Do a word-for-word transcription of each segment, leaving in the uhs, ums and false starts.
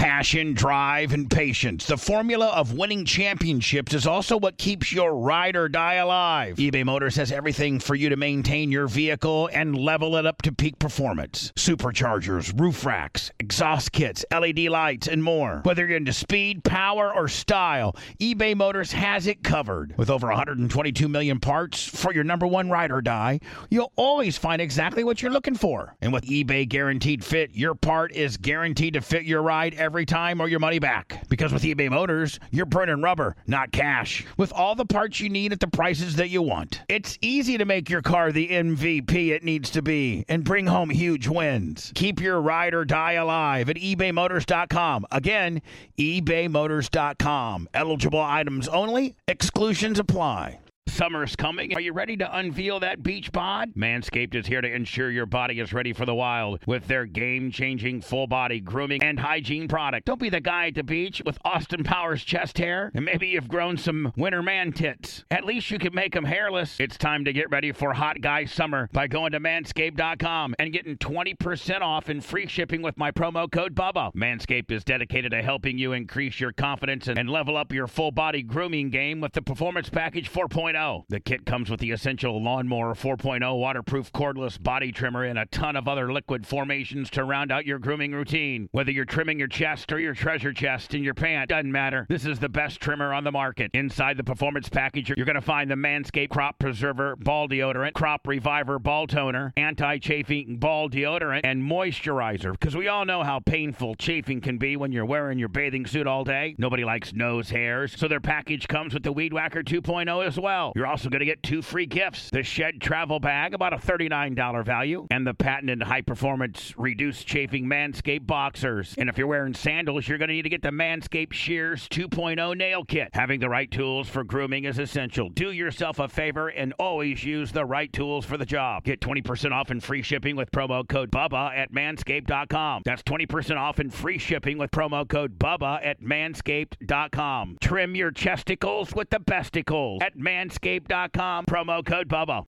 Passion, drive, and patience. The formula of winning championships is also what keeps your ride or die alive. eBay Motors has everything for you to maintain your vehicle and level it up to peak performance. Superchargers, roof racks, exhaust kits, L E D lights, and more. Whether you're into speed, power, or style, eBay Motors has it covered. With over one hundred twenty-two million parts for your number one ride or die, you'll always find exactly what you're looking for. And with eBay Guaranteed Fit, your part is guaranteed to fit your ride every time or your money back. Because with eBay Motors, you're burning rubber, not cash. With all the parts you need at the prices that you want. It's easy to make your car the M V P it needs to be and bring home huge wins. Keep your ride or die alive at ebay motors dot com. Again, ebay motors dot com. Eligible items only. Exclusions apply. Summer's coming. Are you ready to unveil that beach bod? Manscaped is here to ensure your body is ready for the wild with their game-changing full-body grooming and hygiene product. Don't be the guy at the beach with Austin Powers chest hair, and maybe you've grown some winter man tits. At least you can make them hairless. It's time to get ready for hot guy summer by going to manscaped dot com and getting twenty percent off and free shipping with my promo code Bubba. Manscaped is dedicated to helping you increase your confidence and level up your full-body grooming game with the Performance Package four point oh. The kit comes with the essential Lawnmower four point oh waterproof cordless body trimmer and a ton of other liquid formations to round out your grooming routine. Whether you're trimming your chest or your treasure chest in your pant, doesn't matter. This is the best trimmer on the market. Inside the Performance Package, you're going to find the Manscaped Crop Preserver Ball Deodorant, Crop Reviver Ball Toner, Anti-Chafing Ball Deodorant, and Moisturizer. Because we all know how painful chafing can be when you're wearing your bathing suit all day. Nobody likes nose hairs, so their package comes with the Weed Whacker two point oh as well. You're also going to get two free gifts. The Shed Travel Bag, about a thirty-nine dollars value, and the patented high-performance reduced chafing Manscaped Boxers. And if you're wearing sandals, you're going to need to get the Manscaped Shears two point oh Nail Kit. Having the right tools for grooming is essential. Do yourself a favor and always use the right tools for the job. Get twenty percent off and free shipping with promo code Bubba at manscaped dot com. That's twenty percent off and free shipping with promo code Bubba at manscaped dot com. Trim your chesticles with the besticles at manscaped dot com. Promo code Bubba.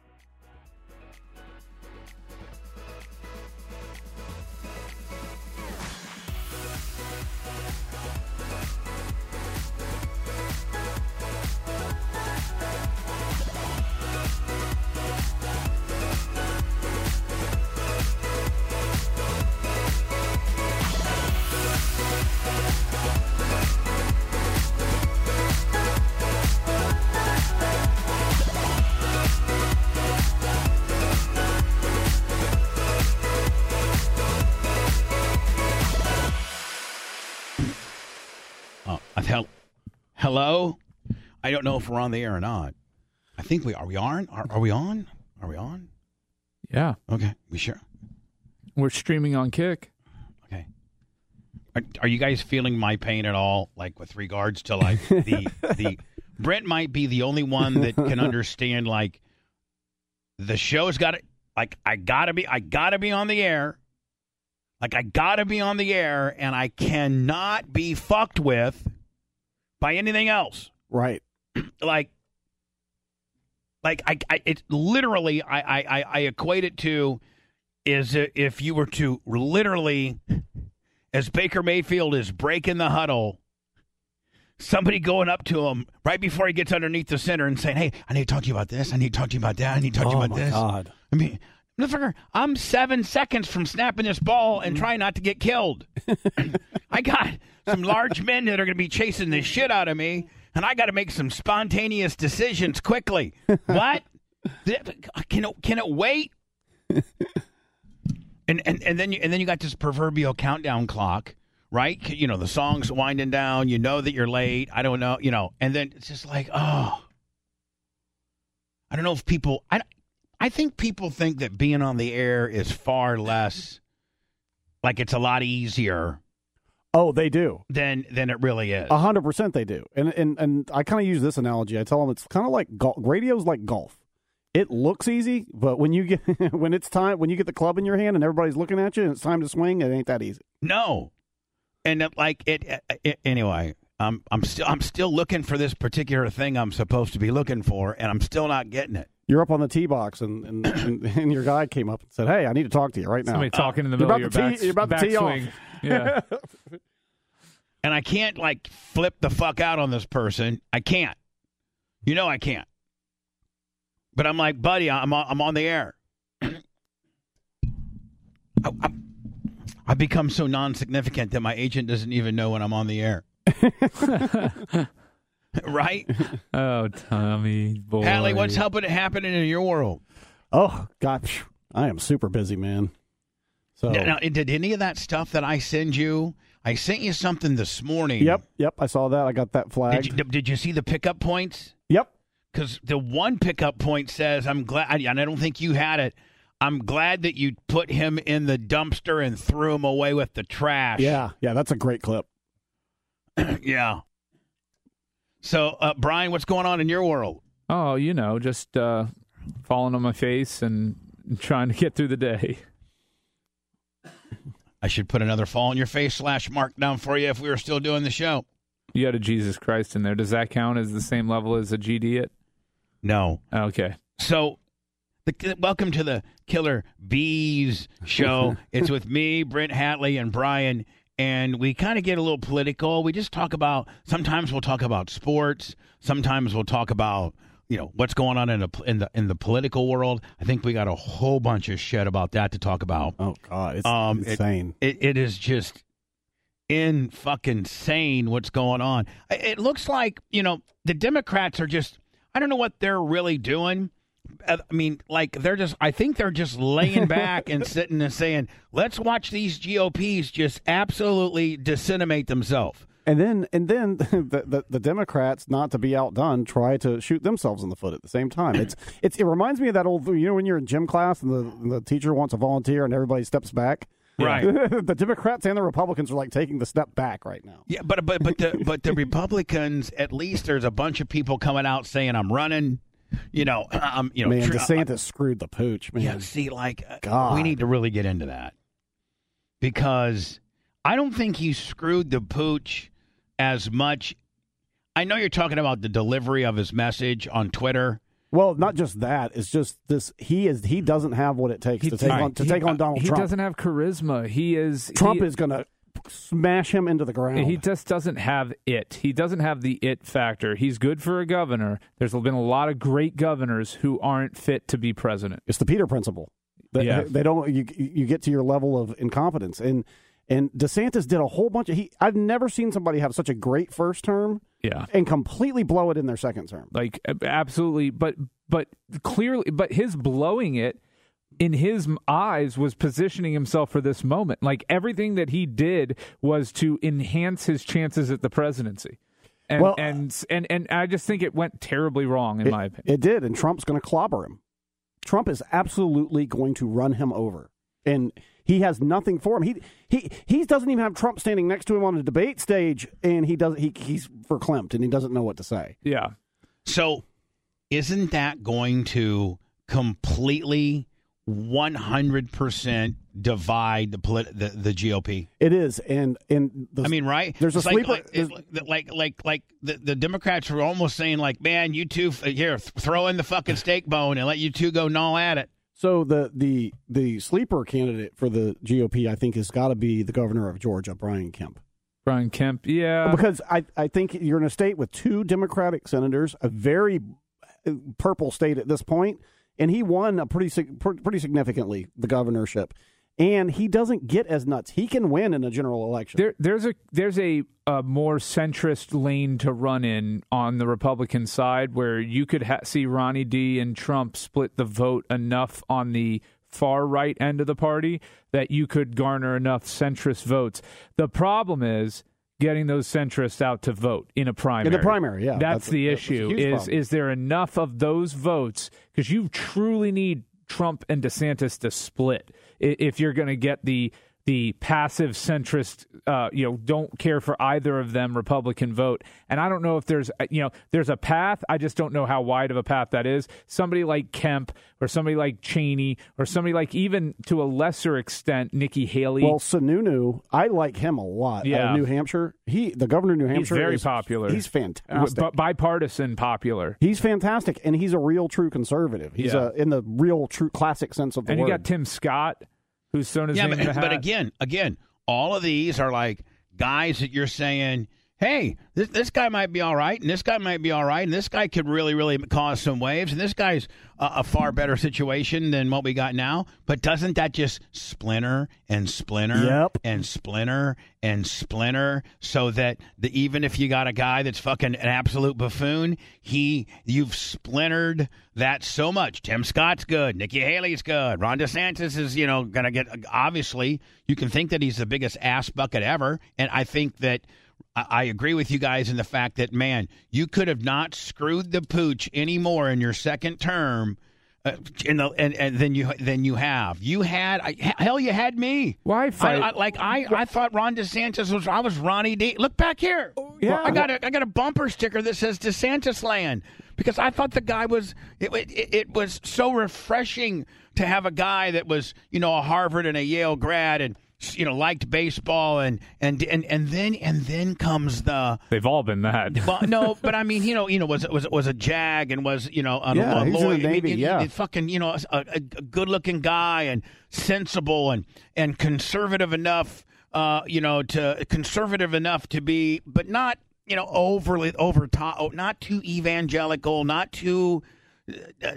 Hel- Hello? I don't know if we're on the air or not. I think we are. We on? Are, are we on? Are we on? Yeah. Okay. We sure? We're streaming on Kick. Okay. Are, are you guys feeling my pain at all? Like with regards to like the the Brent might be the only one that can understand like the show's got to like I gotta be I gotta be on the air. Like I gotta be on the air and I cannot be fucked with by anything else. Right. like, like I, I it's literally, I, I, I equate it to is if you were to literally, as Baker Mayfield is breaking the huddle, somebody going up to him right before he gets underneath the center and saying, hey, I need to talk to you about this. I need to talk to you about that. I need to talk to you about this. Oh, my God. I mean, motherfucker, I'm seven seconds from snapping this ball and trying not to get killed. I got some large men that are going to be chasing the shit out of me, and I got to make some spontaneous decisions quickly. What? Can it, can it wait? and, and and then you, and then you got this proverbial countdown clock, right? You know, the song's winding down. You know that you're late. I don't know, you know. And then it's just like, oh. I don't know if people... I, I think people think that being on the air is far less, like it's a lot easier. Oh, they do. Than than it really is. A hundred percent they do. And and and I kind of use this analogy. I tell them it's kind of like golf. Radio's like golf. It looks easy, but when you get when it's time when you get the club in your hand and everybody's looking at you and it's time to swing, it ain't that easy. No, and it, like it, it, it anyway. I'm I'm still I'm still looking for this particular thing I'm supposed to be looking for, and I'm still not getting it. You're up on the tee box, and, and, and, and your guy came up and said, hey, I need to talk to you right now. Somebody talking in the middle of your back, You're about to tee off. Yeah. And I can't, like, flip the fuck out on this person. I can't. You know I can't. But I'm like, buddy, I'm on, I'm on the air. I, I, I've become so non-significant that my agent doesn't even know when I'm on the air. Right? Oh, Tommy, boy. Hallie, what's helping happening in your world? Oh, gosh. I am super busy, man. So Now, now, did any of that stuff that I send you, I sent you something this morning. Yep, yep. I saw that. I got that flagged. Did you, did you see the pickup points? Yep. Because the one pickup point says, I'm glad, and I don't think you had it, I'm glad that you put him in the dumpster and threw him away with the trash. Yeah, yeah, that's a great clip. Yeah. So, uh, Brian, what's going on in your world? Oh, you know, just uh, falling on my face and trying to get through the day. I should put another fall on your face slash mark down for you if we were still doing the show. You had a Jesus Christ in there. Does that count as the same level as a G D it? No. Okay. So, the, welcome to the Killer Bees show. It's with me, Brent Hatley, and Brian, and we kind of get a little political. We just talk about, sometimes we'll talk about sports. Sometimes we'll talk about, you know, what's going on in the, in the in the political world. I think we got a whole bunch of shit about that to talk about. Oh, God, it's Um, insane. It, it, it is just in fucking sane what's going on. It it looks like, you know, the Democrats are just, I don't know what they're really doing. I mean, like, they're just, I think they're just laying back and sitting and saying, let's watch these G O Ps just absolutely disseminate themselves. And then, and then the, the the Democrats, not to be outdone, try to shoot themselves in the foot at the same time. It's it's it reminds me of that old, you know, when you're in gym class and the the teacher wants a volunteer and everybody steps back. Right. The Democrats and the Republicans are like taking the step back right now. Yeah, but but but the but the Republicans, at least there's a bunch of people coming out saying I'm running. You know, um, you know, Man, tr- DeSantis screwed the pooch, man. Yeah, see, like, uh, God. we need to really get into that because I don't think he screwed the pooch as much. I know you're talking about the delivery of his message on Twitter. Well, not just that. It's just this. He is. He doesn't have what it takes He- to take Right. on to He- take on Donald he Trump. doesn't have charisma. He is Trump he, is going to smash him into the ground. He just doesn't have it. He doesn't have the it factor. He's good for a governor. There's been a lot of great governors who aren't fit to be president. It's the Peter principle. They, Yeah. they don't. You you get to your level of incompetence, and and DeSantis did a whole bunch of. He I've never seen somebody have such a great first term Yeah. and completely blow it in their second term. Like absolutely, but but clearly, but his blowing it in his eyes was positioning himself for this moment. Like everything that he did was to enhance his chances at the presidency. And Well, and, and and I just think it went terribly wrong in it, my opinion. It did, and Trump's going to clobber him. Trump is absolutely going to run him over, and he has nothing for him. He he he doesn't even have Trump standing next to him on a debate stage, and he does he he's verklempt and he doesn't know what to say. Yeah. So isn't that going to completely one hundred percent divide the, polit- the the G O P? It is, and and the, I mean, right? There's a It's like, sleeper. like, it- like, like, like the, the Democrats were almost saying, like, man, you two, f- here, th- throw in the fucking steak bone and let you two go gnaw at it. So the the the sleeper candidate for the G O P, I think, has got to be the governor of Georgia, Brian Kemp. Brian Kemp, yeah. Because I, I think you're in a state with two Democratic senators, a very purple state at this point, and he won a pretty sig- pretty significantly the governorship. And he doesn't get as nuts. He can win in a general election. There, there's a there's a, a more centrist lane to run in on the Republican side where you could ha- see Ronnie D and Trump split the vote enough on the far right end of the party that you could garner enough centrist votes. The problem is getting those centrists out to vote in a primary. In the primary, yeah. That's, That's a- the that's a issue. huge Is problem. is there enough of those votes? Because you truly need Trump and DeSantis to split i- if you're going to get the the passive centrist, uh, you know, don't care for either of them Republican vote. And I don't know if there's, you know, there's a path. I just don't know how wide of a path that is. Somebody like Kemp or somebody like Cheney or somebody like even to a lesser extent, Nikki Haley. Well, Sununu, I like him a lot. Yeah. Out of New Hampshire, he the governor of New Hampshire. He's very is- popular. He's fantastic. b- bipartisan popular. He's fantastic, and he's a real true conservative. He's Yeah. a, in the real true classic sense of the And word. you got Tim Scott, who's thrown his Yeah, name but, in the hat. but again, again, all of these are like guys that you're saying, hey, this this guy might be all right, and this guy might be all right, and this guy could really, really cause some waves, and this guy's a, a far better situation than what we got now. But doesn't that just splinter and splinter Yep. and splinter and splinter so that the, even if you got a guy that's fucking an absolute buffoon, he you've splintered that so much. Tim Scott's good. Nikki Haley's good. Ron DeSantis is, you know, going to get, obviously, you can think that he's the biggest ass bucket ever, and I think that I agree with you guys in the fact that, man, you could have not screwed the pooch anymore in your second term, uh, in the, and, and then you than you have. You had I, hell, you had me. Why fight? I, I, like I, I thought Ron DeSantis was. I was Ronnie D. Look back here. Yeah. I got a I got a bumper sticker that says DeSantis land because I thought the guy was. It, it, it was so refreshing to have a guy that was, you know, a Harvard and a Yale grad and, you know, liked baseball, and and and and then and then comes the. They've all been that. Well, no, but I mean, you know, you know, was was was a Jag and was, you know, a, Yeah, a he's in lawyer. the Navy, I mean, yeah. fucking, you know, a, a, a good-looking guy and sensible and and conservative enough, uh, you know, to conservative enough to be, but not, you know, overly over top, not too evangelical, not too, uh,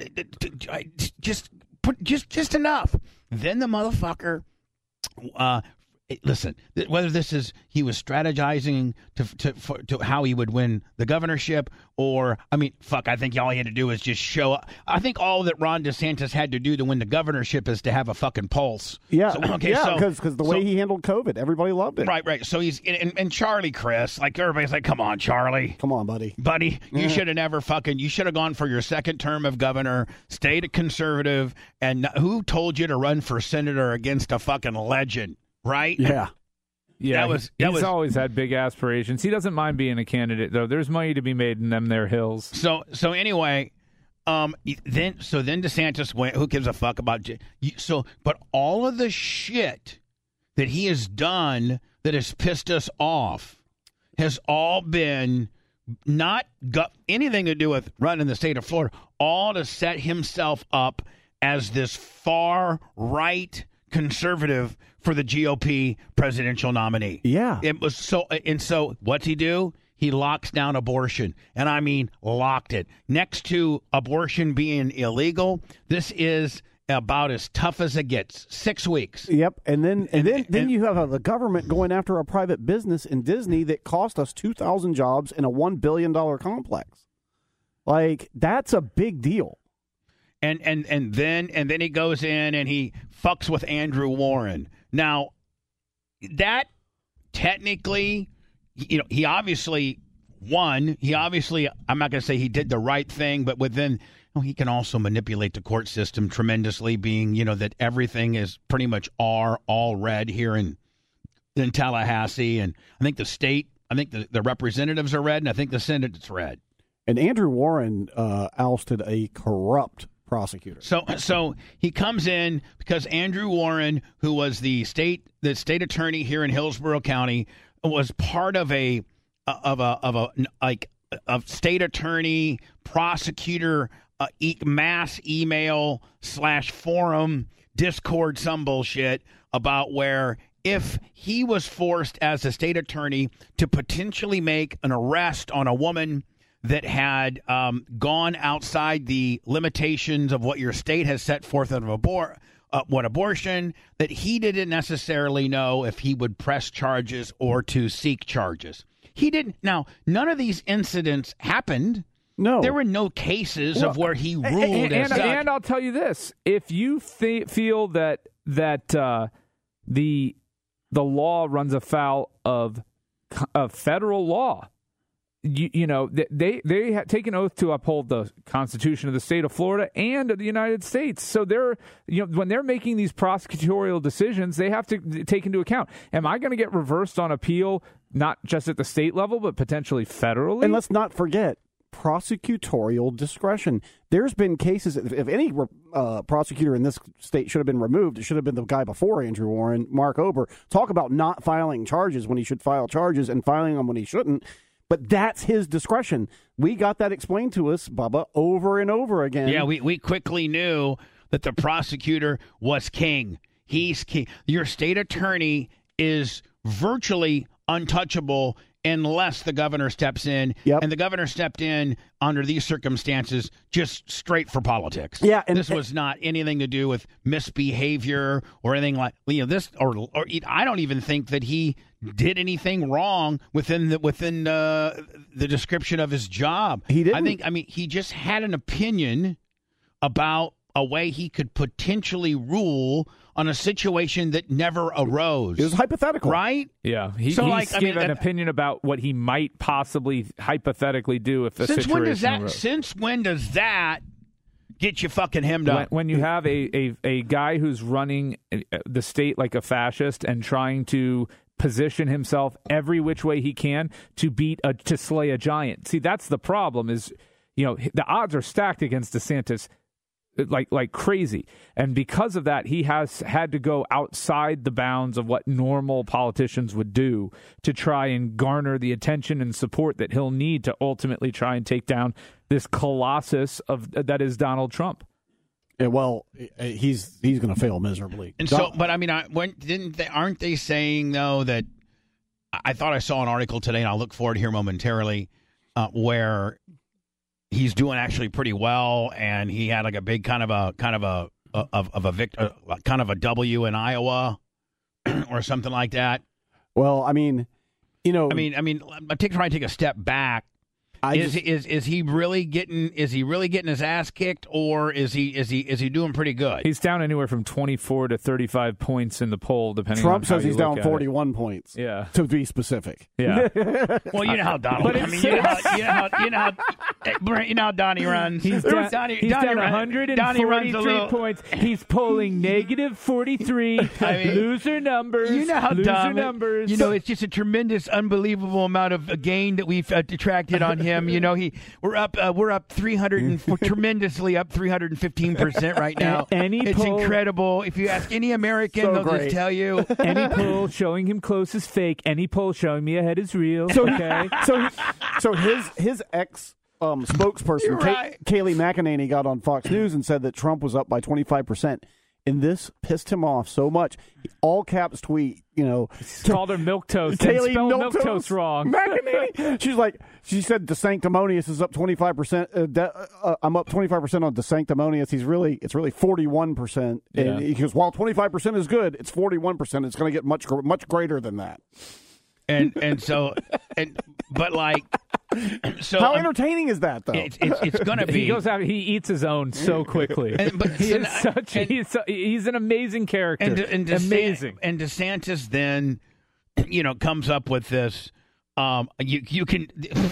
just put just just enough. Then the motherfucker. Uh, listen, whether this is he was strategizing to to for, to how he would win the governorship, or I mean, fuck, I think all he had to do is just show up. I think all that Ron DeSantis had to do to win the governorship is to have a fucking pulse. Yeah, so, okay, yeah, so because the way so, he handled COVID, everybody loved it. Right, right. So he's and, and Charlie Chris, like everybody's like, come on, Charlie. Come on, buddy. Buddy, you should have never fucking, you should have gone for your second term of governor, stayed a conservative, and who told you to run for senator against a fucking legend, right? Yeah. Yeah, That was- he- that he's was- always had big aspirations. He doesn't mind being a candidate, though. There's money to be made in them there hills. So, so anyway, um, then, so then DeSantis went, who gives a fuck about, J- you- so, but all of the shit that he has done that has pissed us off has all been not got anything to do with running the state of Florida, all to set himself up as this far right conservative for the G O P presidential nominee. Yeah. It was so, and so what's he do? He locks down abortion. And I mean, locked it. Next to abortion being illegal, this is about as tough as it gets. Six weeks. Yep, and then and, And- then then and- you have uh, the government going after a private business in Disney that cost us two thousand jobs in a one billion dollar complex. Like, that's a big deal. And and and then and then he goes in and he fucks with Andrew Warren. Now, that technically, you know, he obviously won. He obviously, I'm not going to say he did the right thing, but within, you know, he can also manipulate the court system tremendously, being, you know, that everything is pretty much R, all red here in in Tallahassee, and I think the state, I think the, the representatives are red, and I think the Senate's red. And Andrew Warren uh, ousted a corrupt prosecutor. So, so he comes in because Andrew Warren, who was the state the state attorney here in Hillsborough County, was part of a of a of a like a state attorney prosecutor uh, e- mass email slash forum Discord some bullshit about where if he was forced as a state attorney to potentially make an arrest on a woman that had um, gone outside the limitations of what your state has set forth of abor- uh, what abortion, that he didn't necessarily know if he would press charges or to seek charges. He didn't. Now, none of these incidents happened. No. There were no cases of where he ruled and, as and, such. and I'll tell you this: if you th- feel that that uh, the the law runs afoul of of federal law, you, you know they they have taken oath to uphold the Constitution of the state of Florida and of the United States. So they're you know when they're making these prosecutorial decisions, they have to take into account: am I going to get reversed on appeal, not just at the state level, but potentially federally? And let's not forget prosecutorial discretion. There's been cases, if, if any uh, prosecutor in this state should have been removed, it should have been the guy before Andrew Warren, Mark Ober. Talk about not filing charges when he should file charges and filing them when he shouldn't. But that's his discretion. We got that explained to us, Bubba, over and over again. Yeah, we, we quickly knew that the prosecutor was king. He's king. Your state attorney is virtually untouchable unless the governor steps in. Yep. And the governor stepped in under these circumstances just straight for politics. Yeah, and this was not anything to do with misbehavior or anything like, you know, this, or, or I don't even think that he did anything wrong within the within uh, the description of his job. He didn't. I think, I mean, he just had an opinion about a way he could potentially rule on a situation that never arose. It was hypothetical. Right? Yeah. He, So, he like, I gave mean, an uh, opinion about what he might possibly hypothetically do if a Since situation when does that? arose. Since when does that get you fucking hemmed When, up? when you have a, a, a guy who's running the state like a fascist and trying to position himself every which way he can to beat a to slay a giant. See, that's the problem is, you know, the odds are stacked against DeSantis like like crazy. And because of that, he has had to go outside the bounds of what normal politicians would do to try and garner the attention and support that he'll need to ultimately try and take down this colossus of that is Donald Trump. Yeah, well, he's he's going to fail miserably. And so, but I mean, I, when didn't they? Aren't they saying though that? I thought I saw an article today, and I'll look forward here momentarily, uh, where he's doing actually pretty well, and he had like a big kind of a kind of a of of a vict, uh, kind of a W in Iowa, or something like that. Well, I mean, you know, I mean, I mean, I take try to take a step back. I is just, is is he really getting is he really getting his ass kicked, or is he is he is he doing pretty good? He's down anywhere from twenty-four to thirty-five points in the poll, depending Trump on how says you he's look down at forty-one points. Yeah. To be specific. Yeah. Well, you know how Donald. But I mean, you know how you know how you know how, you know how Donnie runs. He's down, Donnie, he's Donnie down run- one hundred Donnie runs a forty-three little. points. He's polling negative forty-three. I mean, loser numbers. You know how loser dumb. numbers. You know, it's just a tremendous, unbelievable amount of uh, gain that we've uh, detracted on him. You know, he we're up uh, we're up three hundred and we're tremendously up three hundred fifteen percent right now. Any it's poll- incredible. If you ask any American, So they'll great. just tell you. Any poll showing him close is fake. Any poll showing me ahead is real. So, okay. so, so his his ex um, spokesperson, You're Kay- right. Kayleigh McEnany, got on Fox News and said that Trump was up by twenty-five percent. And this pissed him off so much. All caps tweet, you know. He's called her milk toast. And Kayleigh spelled Milk milk toast wrong. McEnany. She's like, she said DeSanctimonious is up twenty-five percent. Uh, de- uh, I'm up twenty-five percent on DeSanctimonious. He's really, it's really forty-one percent. And Yeah. he goes, while twenty-five percent is good, it's forty-one percent. It's going to get much, gr- much greater than that. And and so, and but like, so How um, entertaining is that, though? it's it's, it's going to be. He goes out. He eats his own so quickly. And- but he so is now- such. and- he's, so- he's an amazing character. and, and DeSan- amazing. And DeSantis then, you know, comes up with this. Um, you you can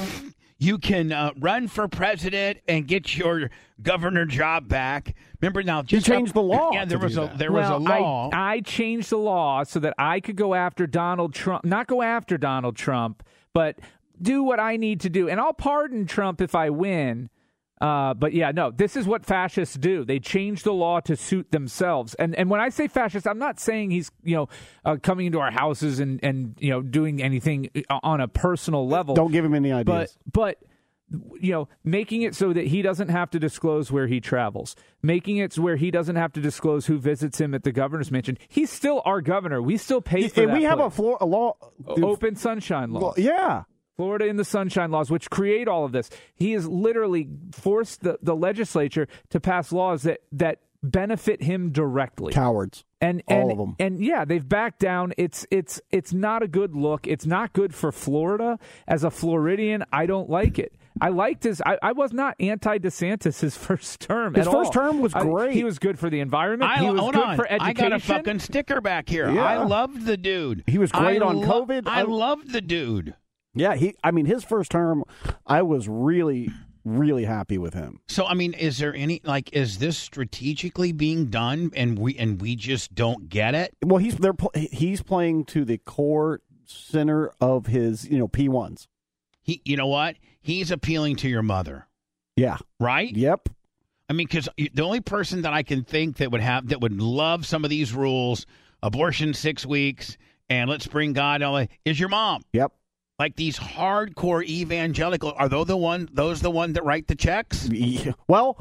you can uh, run for president and get your governor job back. Remember now, just changed up- the law Yeah, there to was do a that. there well, was a law. I, I changed the law so that I could go after Donald Trump, not go after Donald Trump, but do what I need to do. And I'll pardon Trump if I win. Uh, but yeah, no, this is what fascists do. They change the law to suit themselves. And and when I say fascist, I'm not saying he's, you know, uh, coming into our houses and, and, you know, doing anything on a personal level. Don't give him any But, ideas. but, you know, making it so that he doesn't have to disclose where he travels, making it where he doesn't have to disclose who visits him at the governor's mansion. He's still our governor. We still pay for and that we have a, place. floor, a law. Open sunshine law. Well, yeah. Florida in the sunshine laws, which create all of this. He has literally forced the, the legislature to pass laws that, that benefit him directly. Cowards. And, All and, of them. And yeah, they've backed down. It's it's it's not a good look. It's not good for Florida. As a Floridian, I don't like it. I liked his. I, I was not anti DeSantis his first term. His at first all. term was I- great. he was good for the environment. I, he was hold good on. for education. I got a fucking sticker back here. Yeah. I loved the dude. He was great I on lo- COVID. I I- loved the dude. Yeah, he. I mean, his first term, I was really, really happy with him. So I mean, is there any like is this strategically being done and we and we just don't get it? Well, he's they're pl- he's playing to the core center of his, you know, P ones. He, you know what? He's appealing to your mother, Yeah. right? Yep. I mean, because the only person that I can think that would have that would love some of these rules, abortion six weeks, and let's bring God all is your mom. Yep. Like these hardcore evangelical, are those the one? Those the one that write the checks? Yeah. Well,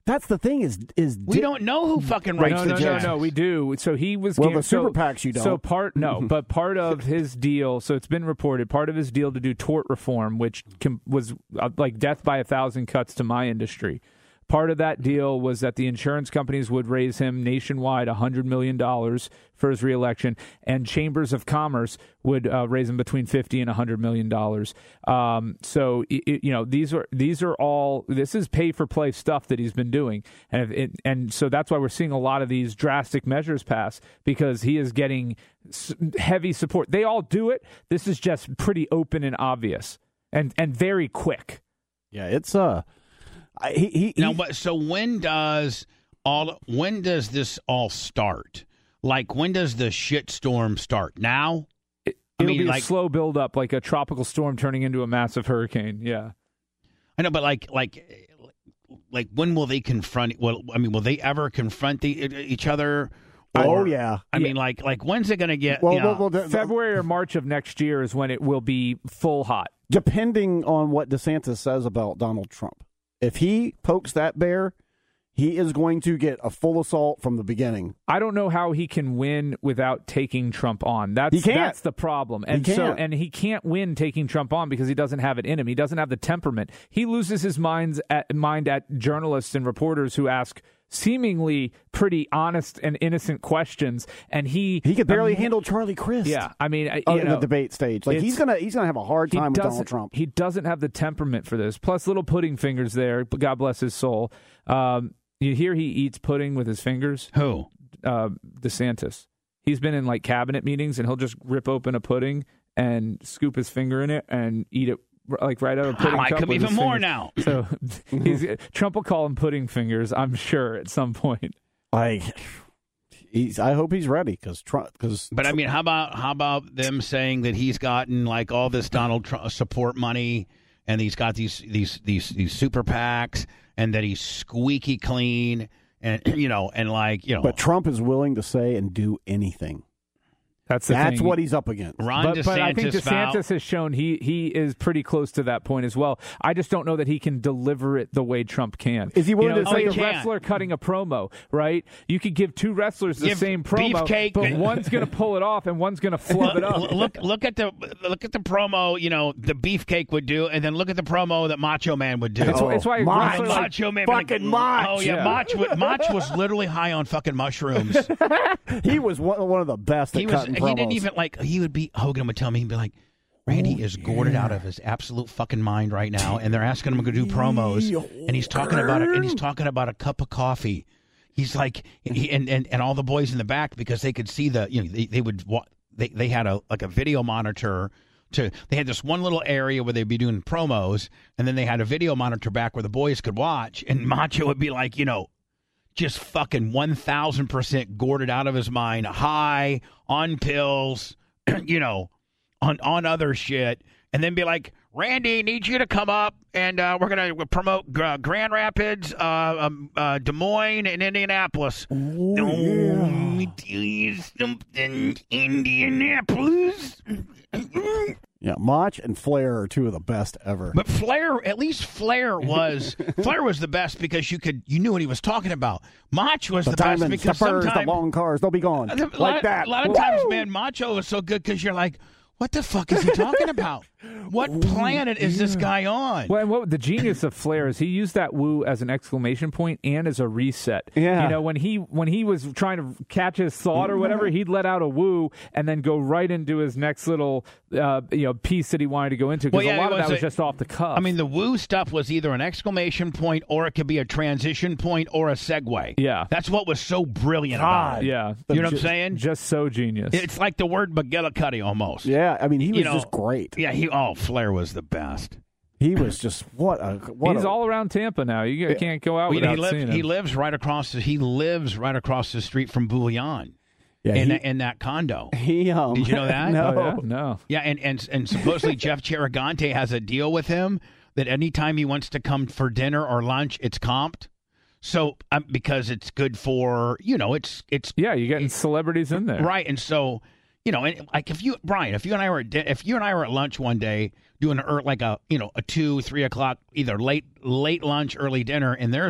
That's the thing is is We don't know who fucking writes no, the no, checks. no, no, we do. So he was Well, gam- the super so, PACs you don't. So part no, but part of his deal. So it's been reported. Part of his deal to do tort reform, which com- was uh, like death by a thousand cuts to my industry. Part of that deal was that the insurance companies would raise him nationwide one hundred million dollars for his reelection, and chambers of commerce would uh, raise him between fifty and one hundred million dollars. Um, so, it, you know, these are these are all this is pay-for-play stuff that he's been doing. And, it, and so that's why we're seeing a lot of these drastic measures pass, because he is getting heavy support. They all do it. This is just pretty open and obvious and, and very quick. Yeah, it's... uh. I, he, he, Now, but so when does all when does this all start? Like, when does the shitstorm start? Now? It, I it'll mean, be like- a slow build up, like a tropical storm turning into a massive hurricane. Yeah. I know, but like, like, like, when will they confront? Well, I mean, will they ever confront the, each other? oh, Or- yeah. I mean, like, like, when's it going to get? Well, you know, well, well the, the- February or March of next year is when it will be full hot. depending on what DeSantis says about Donald Trump. If he pokes that bear, he is going to get a full assault from the beginning. I don't know how he can win without taking Trump on. That's He can't. that's the problem. And He so can't. and he can't win taking Trump on because he doesn't have it in him. He doesn't have the temperament. He loses his minds at, mind at journalists and reporters who ask seemingly pretty honest and innocent questions, and he He could barely um, handle Charlie Crist. Yeah, I mean, I- uh, you in know, the debate stage. Like he's it's- gonna he's gonna have a hard he time with doesn't- Donald Trump. He doesn't have the temperament for this. Plus, little pudding fingers there. God bless his soul. Um, you hear he eats pudding with his fingers. who? Uh, DeSantis. He's been in like cabinet meetings, and he'll just rip open a pudding and scoop his finger in it and eat it like right out of a pudding I like cup him with even his more fingers. now. So he's, Trump will call him pudding fingers, I'm sure, at some point. Like he's. I hope he's ready because Trump. Because But I mean, how about how about them saying that he's gotten like all this Donald Trump support money, and he's got these these these these super PACs, and that he's squeaky clean, and you know, and like you know, but Trump is willing to say and do anything. That's the That's thing. what he's up against. Ron But, DeSantis, but I think vow- DeSantis has shown he he is pretty close to that point as well. I just don't know that he can deliver it the way Trump can. Is he willing you know, to it's say- like he a can. wrestler cutting a promo, right? You could give two wrestlers the Give same promo, Beefcake- but one's going to pull it off and one's going to flub it up. Look, look, look at the look at the promo. You know, the Beefcake would do, and then look at the promo that Macho Man would do. It's, it's why a Mach. wrestler like- Macho Man, fucking like, Mach. Oh yeah, Yeah. Mach, wa- Mach was literally high on fucking mushrooms. He was one, one of the best at He was. cutting He promos. didn't even like. He would be. Hogan would tell me. He'd be like, Randy is gourded out of his absolute fucking mind right now, and they're asking him to do promos, and he's talking about it, and he's talking about a cup of coffee. He's like, he, and, and and all the boys in the back, because they could see the, you know, they, they would wa- they they had a like a video monitor. To they had this one little area where they'd be doing promos, and then they had a video monitor back where the boys could watch, and Macho would be like, you know, just fucking one thousand percent gourded out of his mind, high on pills, you know, on on other shit, and then be like, Randy, need you to come up, and uh, we're gonna promote uh, Grand Rapids, uh, um, uh, Des Moines, and Indianapolis. Oh, Oh, yeah. let me tell you something, Indianapolis. Yeah, Mach and Flair are two of the best ever. But Flair, at least Flair was Flair was the best because you could you knew what he was talking about. Mach was the, the, best diamonds, the because furs, the sometimes long cars, they'll be gone. a like lot, that. A lot of Woo! times, man, Macho was so good because you're like, what the fuck is he talking about? What planet is this guy on? Well, and what the genius of Flair is he used that woo as an exclamation point and as a reset. Yeah. You know, when he when he was trying to catch his thought or whatever, he'd let out a woo and then go right into his next little uh, you know piece that he wanted to go into, because Well, yeah, a lot it of that was was a- just off the cuff. I mean, the woo stuff was either an exclamation point or it could be a transition point or a segue. Yeah. That's what was so brilliant about it. yeah. You know what I'm saying? Just so genius. It's like the word McGillicuddy almost. Yeah, I mean, he was You know, just great. Yeah, he oh, Flair was the best. He was just what a what He's a, all around Tampa now. You can't go out Well, without he, lives, seeing him. he lives right across the, he lives right across the street from Bouillon yeah, in, he, that, in that condo. he, um, Did you know that? no. Oh, yeah? No. Yeah, and, and and supposedly Jeff Chiragante has a deal with him that anytime he wants to come for dinner or lunch, it's comped. So um, because it's good for, you know, it's it's Yeah, you're getting celebrities in there. right, and so you know, and like if you Brian, if you and I were at di- if you and I were at lunch one day doing a, like a you know a two three o'clock either late late lunch early dinner, and there's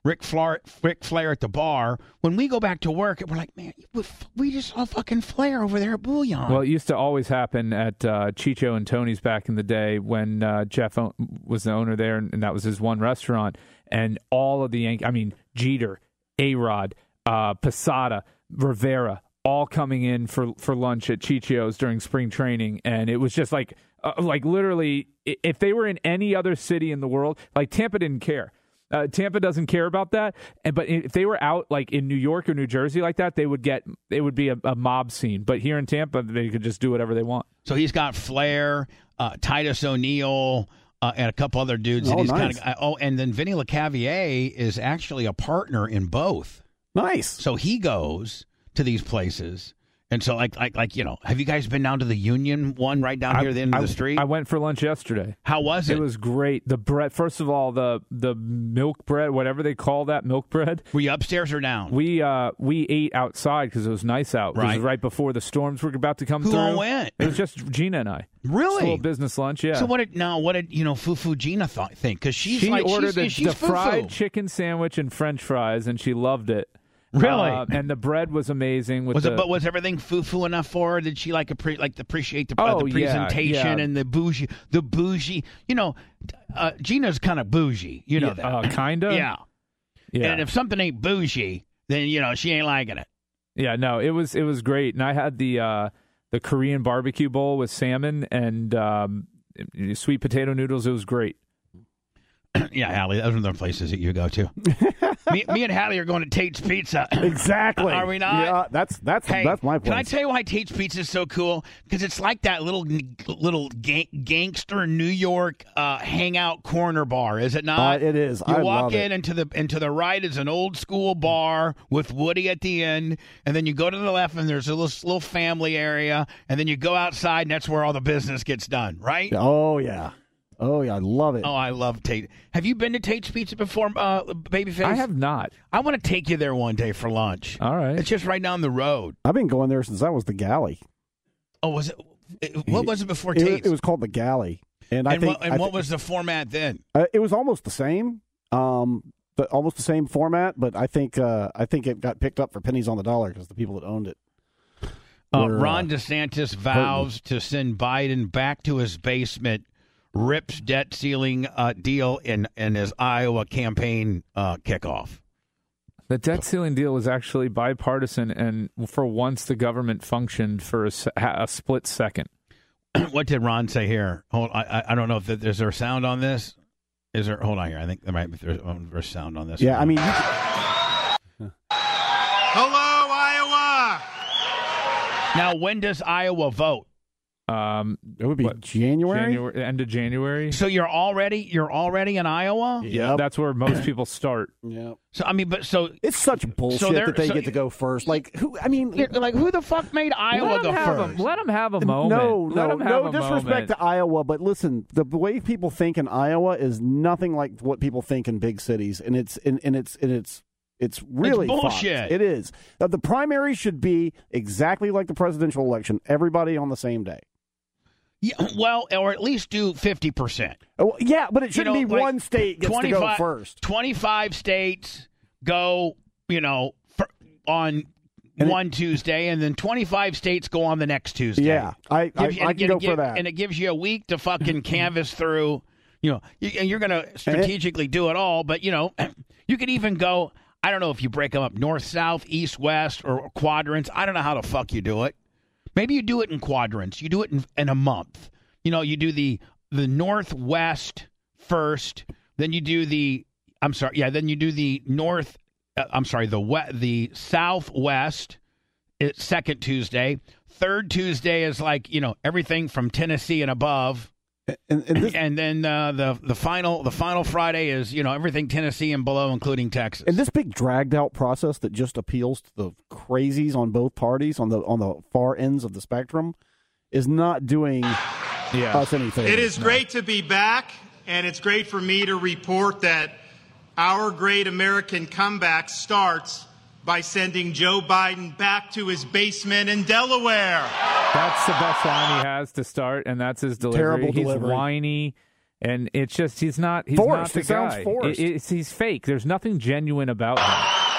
Ric Flair, Ric Flair at the bar. When we go back to work, we're like, man, we just saw fucking Flair over there at Bouillon. Well, it used to always happen at uh, Chicho and Tony's back in the day when uh, Jeff o- was the owner there, and, and that was his one restaurant. And all of the Yankees, I mean, Jeter, A-Rod, uh, Posada, Rivera, all coming in for, for lunch at Chicho's during spring training. And it was just like, uh, like literally, if they were in any other city in the world, like Tampa didn't care. Uh, Tampa doesn't care about that, and but if they were out like in New York or New Jersey like that, they would get it would be a, a mob scene. But here in Tampa, they could just do whatever they want. So he's got Flair, uh, Titus O'Neil, uh, and a couple other dudes. Oh, and he's nice. kind of oh, and then Vinny LeCavier is actually a partner in both. Nice. So he goes to these places. And so, like, like, like, you know, have you guys been down to the Union one right down I, here at the end I, of the street? I went for lunch yesterday. How was it? It was great. The bread, first of all, the the milk bread, whatever they call that, milk bread. Were you upstairs or down? We uh we ate outside because it was nice out. Right. It was right before the storms were about to come Who through. all went? It was just Gina and I. Really? Just a little business lunch, yeah. So what did now? What did you know? Fufu Gina thought think because she's she like ordered she's, the, she's the foo-foo. fried chicken sandwich and French fries, and she loved it. Really? Uh, and the bread was amazing. With Was the, it? But was everything foo-foo enough for her? Did she like appre- like appreciate the, uh, Oh, the yeah, presentation yeah. and the bougie, the bougie? You know, uh, Gina's kind of bougie. You know yeah, that, uh, kinda. yeah. yeah. And if something ain't bougie, then you know she ain't liking it. Yeah, no, it was it was great, and I had the uh, the Korean barbecue bowl with salmon and um, sweet potato noodles. It was great. Yeah, Hallie, those are the places that you go to. me, me and Hallie are going to Tate's Pizza. Exactly. Are we not? Yeah, that's that's Hey, that's my point. can I tell you why Tate's Pizza is so cool? Because it's like that little little gang, gangster New York uh, hangout corner bar, is it not? Uh, it is. You I walk love in it. and to the and to the right is an old school bar with Woody at the end, and then you go to the left and there's a little little family area, and then you go outside and that's where all the business gets done, right? Oh yeah. Oh yeah, I love it. Oh, I love Tate. Have you been to Tate's Pizza before, uh, Babyface? I have not. I want to take you there one day for lunch. All right. It's just right down the road. I've been going there since I was the Galley. Oh, was it? it what was it before It, Tate's? it was called the Galley, and, I and think what, and I what thi- was the format then? uh, it was almost the same, um, but almost the same format. But I think uh, I think it got picked up for pennies on the dollar because the people that owned it. Uh, were, Ron uh, DeSantis vows to send Biden back to his basement, rips debt ceiling uh, deal in, in his Iowa campaign uh, kickoff. The debt ceiling deal was actually bipartisan, and for once the government functioned for a, se- a split second. What did Ron say here? Hold, I, I I don't know if there, is there sound on this. Is there? Hold on here. I think there might be there's, oh, there's sound on this. Yeah, I mean, you, Hello, Iowa! Now, when does Iowa vote? Um, it would be What, January. January, end of January. So you're already you're already in Iowa. Yep. That's where most people start. Yeah. So I mean, but so It's such bullshit they're- that they so- get to go first. Like who? I mean, like who the fuck made Iowa Let go them have first? a, let them have a moment. no, let no, them have no a disrespect moment. to Iowa, but listen, the way people think in Iowa is nothing like what people think in big cities, and it's and, and it's and it's it's really fucked. bullshit. It is. Uh, the primary should be exactly like the presidential election. Everybody on the same day. Yeah, well, or at least do fifty percent. Oh, yeah, but it You shouldn't know, be like, one state gets to go first. twenty-five states go, you know, for, on And it- one Tuesday, and then twenty-five states go on the next Tuesday. Yeah, I I, Gives you- I and can it go give- for that. And it gives you a week to fucking canvas through, you know, you, and you're going to strategically do it all, but, you know, you could even go, I don't know if you break them up north, south, east, west, or quadrants. I don't know how the fuck you do it. Maybe you do it in quadrants. You do it in, in a month. You know, you do the the northwest first, then you do the I'm sorry, yeah, then you do the north. Uh, I'm sorry, the we, the southwest. It's second Tuesday. Third Tuesday is like you know everything from Tennessee and above, and, and this, and then uh, the the final the final Friday is you know everything Tennessee and below, including Texas. And this big dragged out process that just appeals to the crazies on both parties on the on the far ends of the spectrum is not doing Yeah. us any favors. It is great to be back, and it's great for me to report that our great American comeback starts by sending Joe Biden back to his basement in Delaware. That's the best line he has to start, and that's his delivery. Terrible He's delivery. whiny, And it's just he's not he's forced. not the it sounds guy. forced. It, it's, he's fake. There's nothing genuine about him.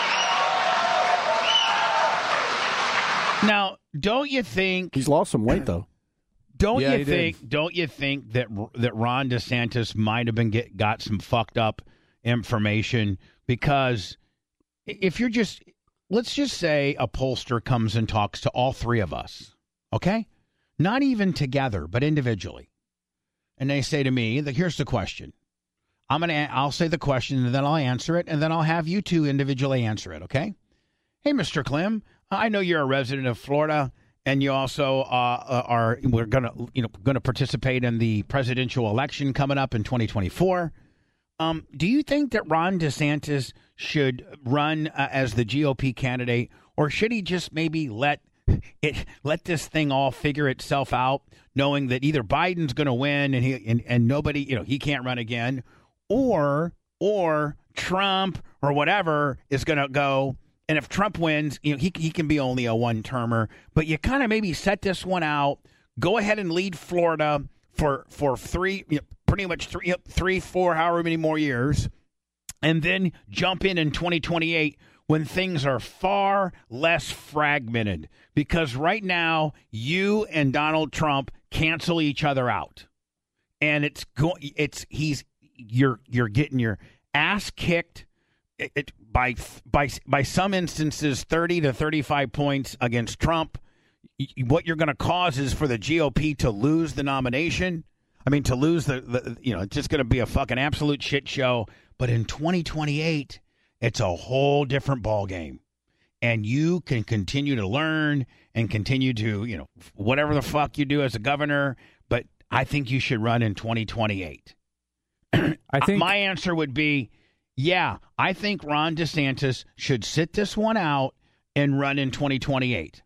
Now, don't you think He's lost some weight though. Don't Yeah, you he think? did. Don't you think that that Ron DeSantis might have been get got some fucked up information? Because if you're just, let's just say a pollster comes and talks to all three of us, okay, not even together but individually, and they say to me, that here's the question. I'm gonna, I'll say the question and then I'll answer it, and then I'll have you two individually answer it, okay? Hey, Mister Clem, I know you're a resident of Florida. And you also uh, are we're gonna you know gonna participate in the presidential election coming up in twenty twenty-four. Um, do you think that Ron DeSantis should run uh, as the G O P candidate, or should he just maybe let it let this thing all figure itself out, knowing that either Biden's going to win and he and, and nobody you know he can't run again, or or Trump or whatever is going to go. And if Trump wins, you know, he he can be only a one-termer. But you kind of maybe set this one out. Go ahead and lead Florida for for three, you know, pretty much three, three, four, however many more years, and then jump in in twenty twenty-eight when things are far less fragmented. Because right now, you and Donald Trump cancel each other out, and it's go, it's he's you're you're getting your ass kicked. It, it, by by by some instances, thirty to thirty-five points against Trump. What you're going to cause is for the G O P to lose the nomination. I mean, to lose the, the you know, it's just going to be a fucking absolute shit show. But in twenty twenty-eight, it's a whole different ball game, and you can continue to learn and continue to you know whatever the fuck you do as a governor. But I think you should run in twenty twenty-eight. I think my answer would be. Yeah, I think Ron DeSantis should sit this one out and run in twenty twenty-eight.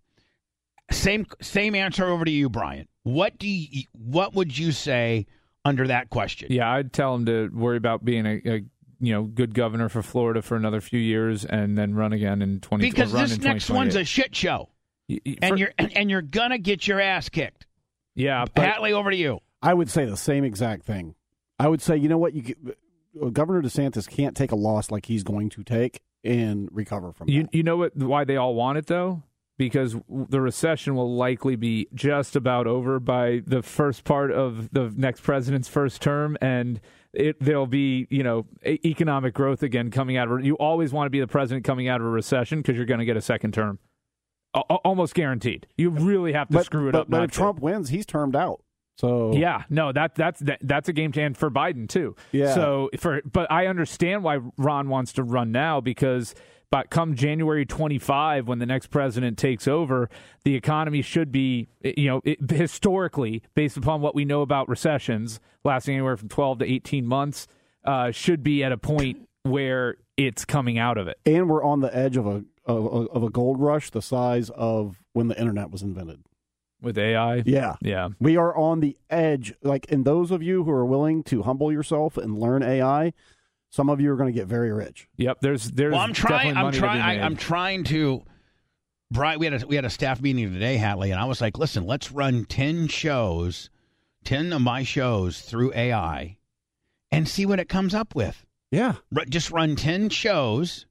Same same answer over to you, Brian. What do you, what would you say under that question? Yeah, I'd tell him to worry about being a, a you know good governor for Florida for another few years and then run again in twenty. Because run this in next one's a shit show, y- y- and for, you're and you're gonna get your ass kicked. Yeah, but, Hatley, over to you. I would say the same exact thing. I would say, you know what, you get, Governor DeSantis can't take a loss like he's going to take and recover from you that. you know what? Why they all want it though? Because the recession will likely be just about over by the first part of the next president's first term, and it there'll be you know economic growth again coming out of. You always want to be the president coming out of a recession because you're going to get a second term, a- almost guaranteed. You really have to but, screw it but, up. But not if to. Trump wins, he's termed out. So Yeah, no, that that's that, that's a game changer for Biden too. Yeah. So for but I understand why Ron wants to run now because but come January twenty-fifth when the next president takes over, the economy should be you know it, historically based upon what we know about recessions lasting anywhere from twelve to eighteen months uh, should be at a point where it's coming out of it. And we're on the edge of a of, of a gold rush the size of when the internet was invented. With A I? Yeah. Yeah. We are on the edge. Like, and those of you who are willing to humble yourself and learn A I, some of you are going to get very rich. Yep. There's there's Well, I'm trying. definitely I'm money to trying. be I, made. I'm trying to. Brian, we had a we had a staff meeting today, Hatley, and I was like, "Listen, let's run ten shows, ten of my shows through A I, and see what it comes up with. Yeah. R- just run ten shows.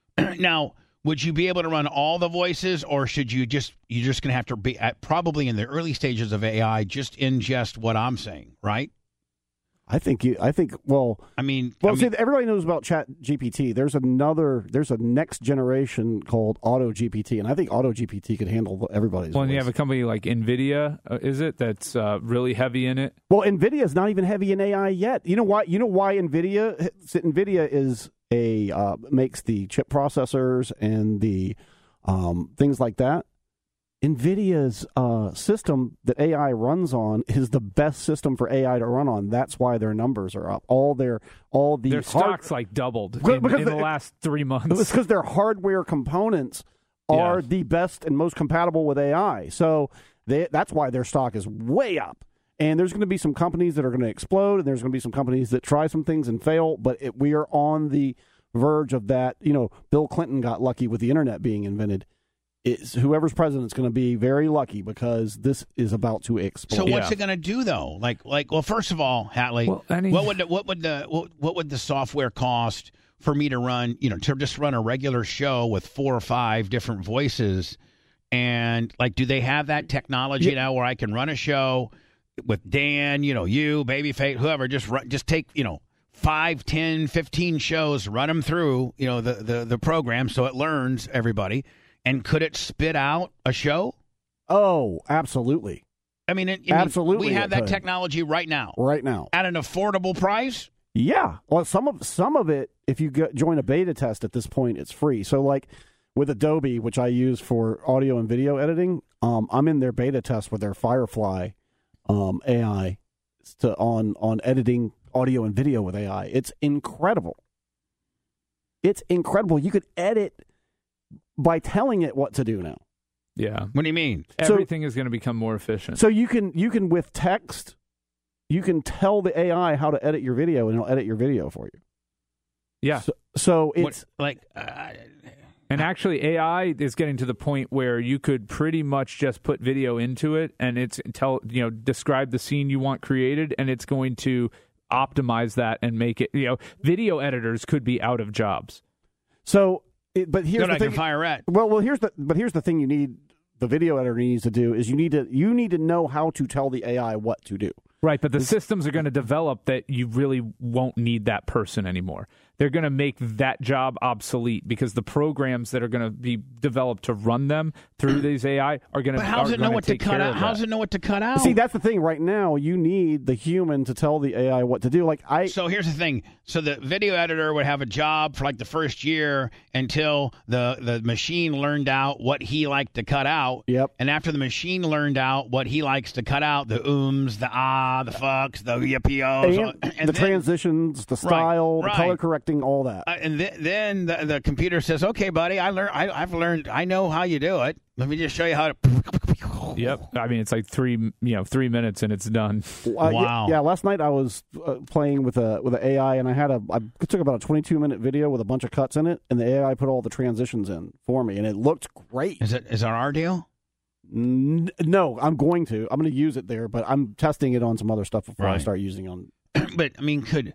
Now, would you be able to run all the voices, or should you just you're just going to have to be at, probably in the early stages of A I, just ingest what I'm saying, right? I think you. I think. Well. I mean, Well, I see, mean, everybody knows about Chat G P T. There's another. There's a next generation called Auto G P T, and I think Auto G P T could handle everybody's. Well, and you voice. have a company like NVIDIA, uh, is it, that's uh, really heavy in it? Well, NVIDIA is not even heavy in A I yet. You know why? You know why NVIDIA? NVIDIA is a uh, makes the chip processors and the um, things like that. NVIDIA's uh, system that A I runs on is the best system for A I to run on. That's why their numbers are up. All their all the Their hard- stocks like doubled Because in, in the the- last three It's months. because their hardware components are Yeah. the best and most compatible with A I. So they, that's why their stock is way up. And there's going to be some companies that are going to explode, and there's going to be some companies that try some things and fail. But it, we are on the verge of that. You know, Bill Clinton got lucky with the internet being invented. it's, whoever's president is going to be very lucky because this is about to explode. So what's Yeah. it going to do though? Like, like, well, first of all, Hatley, Well, I mean- what would the, what would the what, what would the software cost for me to run? You know, to just run a regular show with four or five different voices, and like, do they have that technology Yeah. now where I can run a show with Dan, you know, you, Babyface, whoever, just run, just take, you know, five, ten, fifteen shows, run them through, you know, the the the program so it learns everybody. And could it spit out a show? Oh, absolutely. I mean, it, I mean, Absolutely we it have that could. technology right now Right now. at an affordable price. Yeah. Well, some of some of it, if you go, join a beta test at this point, it's free. So, like with Adobe, which I use for audio and video editing, um, I'm in their beta test with their Firefly um, A I to, on on editing audio and video with A I. It's incredible. It's incredible. You could edit by telling it what to do now. Yeah. What do you mean? So- Everything is going to become more efficient. So you can you can with text, you can tell the A I how to edit your video, and it'll edit your video for you. yeah. So, so What, it's like, uh, And actually, A I is getting to the point where you could pretty much just put video into it, and it's tell you know describe the scene you want created, and it's going to optimize that and make it. You know, video editors could be out of jobs. so. It, but here's good, the I thing. can fire at. Well, well, here's the but here's the thing you need the video editor needs to do is you need to you need to know how to tell the A I what to do. Right, but the systems are going to develop that you really won't need that person anymore. They're going to make that job obsolete because the programs that are going to be developed to run them through these A I are going to. But how does it know what to cut out? How does it know what to cut out? See, that's the thing. Right now, you need the human to tell the A I what to do. Like I, So here's the thing. So the video editor would have a job for like the first year until the, the machine learned out what he liked to cut out. Yep. And after the machine learned out what he likes to cut out, the ums, the ah, the fucks, the yippee-os. and, and the then, transitions, the style, right. the color correcting, all that. uh, and th- then the, the computer says, okay, buddy, I learned, I, I've learned, I know how you do it. Let me just show you how to. Yep, I mean it's like three, you know, three minutes and it's done. Uh, yeah- Wow. Yeah, last night I was uh, playing with a with an A I, and I had a I took about a twenty-two minute video with a bunch of cuts in it, and the A I put all the transitions in for me, and it looked great. Is it is that our deal? N- no, I'm going to. I'm going to use it there, but I'm testing it on some other stuff before I Right. start using on. But I mean, could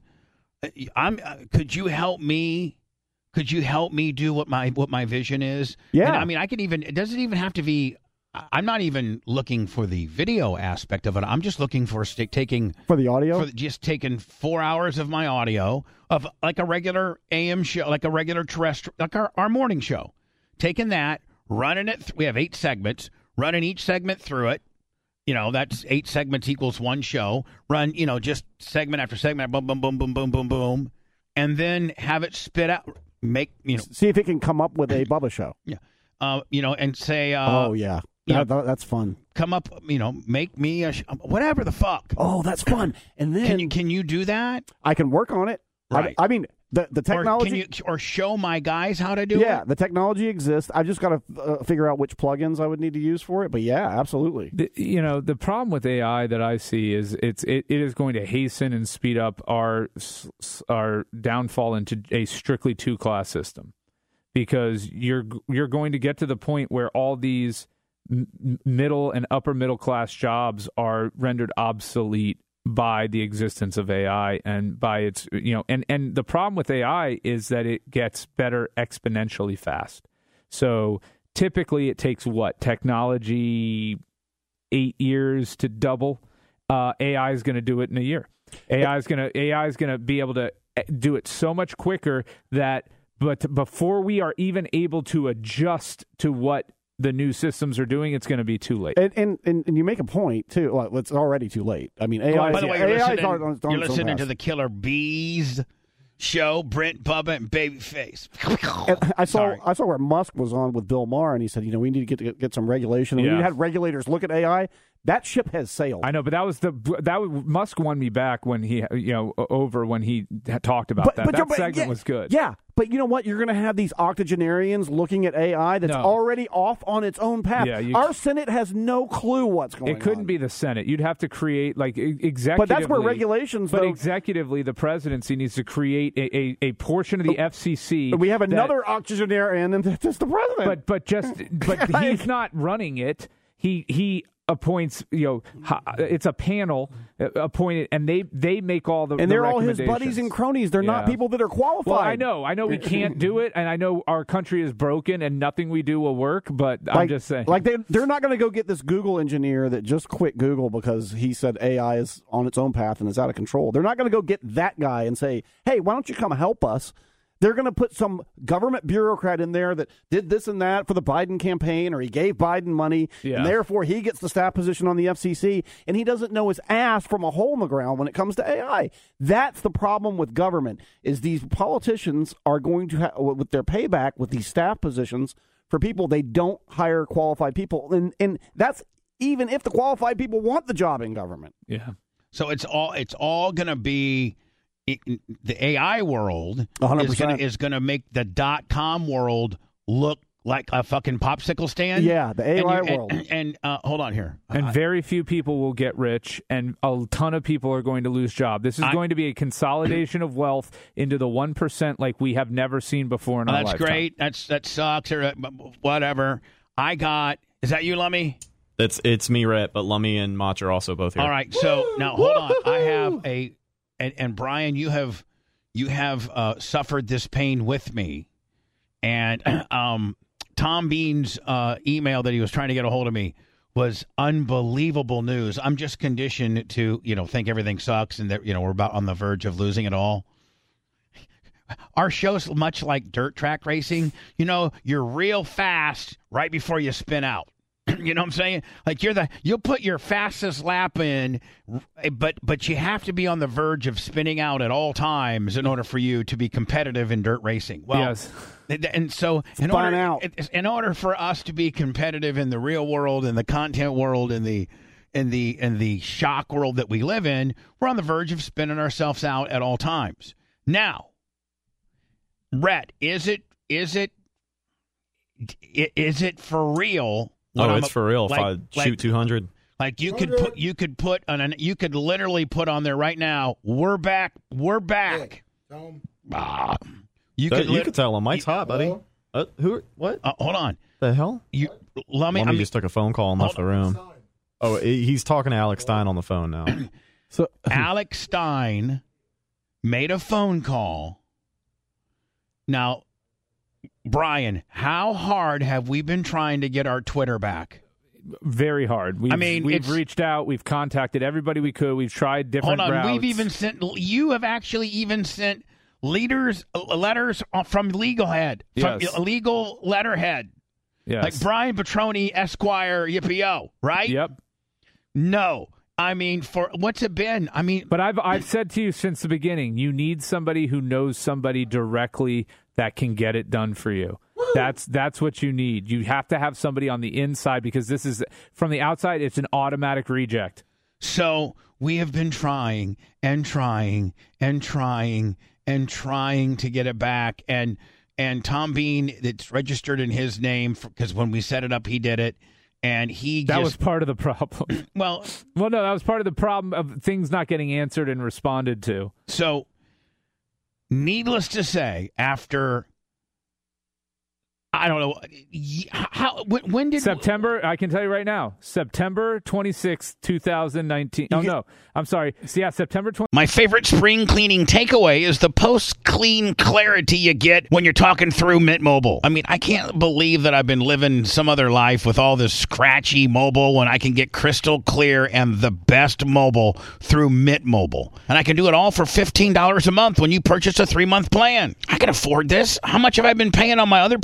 I'm? Uh, could you help me? Could you help me do what my what my vision is? Yeah. And I mean, I can even. It doesn't even have to be. I- I'm not even looking for the video aspect of it. I'm just looking for st- taking For the audio? for just taking four hours of my audio of like a regular A M show, like a regular terrestrial, like our, our morning show. Taking that, running it. Th- we have eight segments. Running each segment through it. You know, that's eight segments equals one show. Run, you know, just segment after segment, boom, boom, boom, boom, boom, boom, boom, and then have it spit out. Make you know, See if it can come up with a Bubba show. yeah, uh, you know, and say, uh, oh, yeah. yeah. That- that- that's fun. come up, you know, make me a sh- whatever the fuck. Oh, that's fun. And then Can you can you do that? I can work on it. Right. I, I mean, the, the technology. Or can you or show my guys how to do yeah, it? the technology exists. I've just got to uh, figure out which plugins I would need to use for it. But yeah, absolutely. The, you know, the problem with A I that I see is it's it, it is going to hasten and speed up our s- s- our downfall into a strictly two class system, because you're you're going to get to the point where all these m- middle and upper middle class jobs are rendered obsolete by the existence of A I and by its, you know, and, and the problem with A I is that it gets better exponentially fast. So typically it takes what? Technology eight years to double. Uh, A I is going to do it in a year. A I is going to A I is going to be able to do it so much quicker that, but before we are even able to adjust to what the new systems are doing, it's going to be too late. And, and and and you make a point too. Well, it's already too late. I mean, A I. By the way, you're A I is listening, on- on- on you're its own listening to path. the Killer Bees show, Brent, Bubba, and Babyface. And I saw Sorry. I saw where Musk was on with Bill Maher, and he said, you know, we need to get get, get some regulation. And Yeah. we had regulators look at A I. That ship has sailed. I know, but that was the that was, Musk won me back when he you know over when he had talked about but, that. But, that but, segment yeah, was good. Yeah, but you know what? You're going to have these octogenarians looking at A I that's no. already off on its own path. Yeah, you, Our Senate has no clue what's going on. It couldn't on. be the Senate. You'd have to create like executively. But that's where regulations. But though, executively, the presidency needs to create a, a, a portion of the F C C. We have another that, octogenarian, and that's the president. But but just but he's not running it. He he. appoints, you know, it's a panel appointed, and they, they make all the and they're the all his buddies and cronies. They're yeah. not people that are qualified. Well, I know, I know we can't do it, and I know our country is broken, and nothing we do will work. But like, I'm just saying, like they they're not going to go get this Google engineer that just quit Google because he said A I is on its own path and is out of control. They're not going to go get that guy and say, "Hey, why don't you come help us?" They're going to put some government bureaucrat in there that did this and that for the Biden campaign, or he gave Biden money, yeah. and therefore he gets the staff position on the F C C, and he doesn't know his ass from a hole in the ground when it comes to A I. That's the problem with government, is these politicians are going to, ha- with their payback, with these staff positions for people, they don't hire qualified people. And, and that's even if the qualified people want the job in government. Yeah. So it's all, it's all going to be... It, the A I world one hundred percent is going to make the dot-com world look like a fucking popsicle stand. Yeah, the A I and world. And, and uh, hold on here. And uh, very few people will get rich, and a ton of people are going to lose jobs. This is I, going to be a consolidation of wealth into the one percent like we have never seen before in oh, our that's lifetime. great. That's That sucks or whatever. I got... Is that you, Lummy? It's, it's me, Rhett, but Lummy and Mach are also both here. All right, so Woo! Now hold on. I have a... And, and Brian, you have... You have uh, suffered this pain with me, and um, Tom Bean's uh, email that he was trying to get a hold of me was unbelievable news. I'm just conditioned to, you know, think everything sucks and that, you know, we're about on the verge of losing it all. Our show's much like dirt track racing. You know, you're real fast right before you spin out. You know what I'm saying? Like you're the you'll put your fastest lap in, but but you have to be on the verge of spinning out at all times in order for you to be competitive in dirt racing. Well, yes. And so in Spine order out. in order for us to be competitive in the real world, in the content world, in the in the in the shock world that we live in, we're on the verge of spinning ourselves out at all times. Now, Rhett, is it is it is it for real? Oh, I'm it's a, for real. Like, if I like, shoot two hundred. Like you could put, you could put on an, you could literally put on there right now. We're back. We're back. Yeah, ah, you So, could, you lit- could tell him Mike's hot, buddy. Uh, who? What? Uh, hold on. The hell? You, Lummy, Lummy I mean, just took a phone call and left the room. Oh, he's talking to Alex Stein on the phone now. So Alex Stein made a phone call. Now, Brian, how hard have we been trying to get our Twitter back? Very hard. We've, I mean, we've it's- reached out. We've contacted everybody we could. We've tried different Hold on. routes. We've even sent, you have actually even sent leaders, uh, letters from Legal Head, from Yes. Legal Letterhead. yes. Like Brian Petroni, Esquire, Yippee-yo, right? Yep. No. I mean, for what's it been? I mean, But I've I've said to you since the beginning, you need somebody who knows somebody directly that can get it done for you. That's that's what you need. You have to have somebody on the inside, because this is from the outside, it's an automatic reject. so we have been trying and trying and trying and trying to get it back. And and Tom Bean, it's registered in his name because when we set it up, he did it. And he That just, was part of the problem. well, Well, no, that was part of the problem of things not getting answered and responded to. so needless to say, after I don't know how when, when did September, I can tell you right now, September twenty-sixth, twenty nineteen. Oh, no, I'm sorry. So, yeah, September twentieth. My favorite spring cleaning takeaway is the post-clean clarity you get when you're talking through Mint Mobile. I mean, I can't believe that I've been living some other life with all this scratchy mobile when I can get crystal clear and the best mobile through Mint Mobile. And I can do it all for fifteen dollars a month when you purchase a three-month plan. I can afford this. How much have I been paying on my other plan? Probably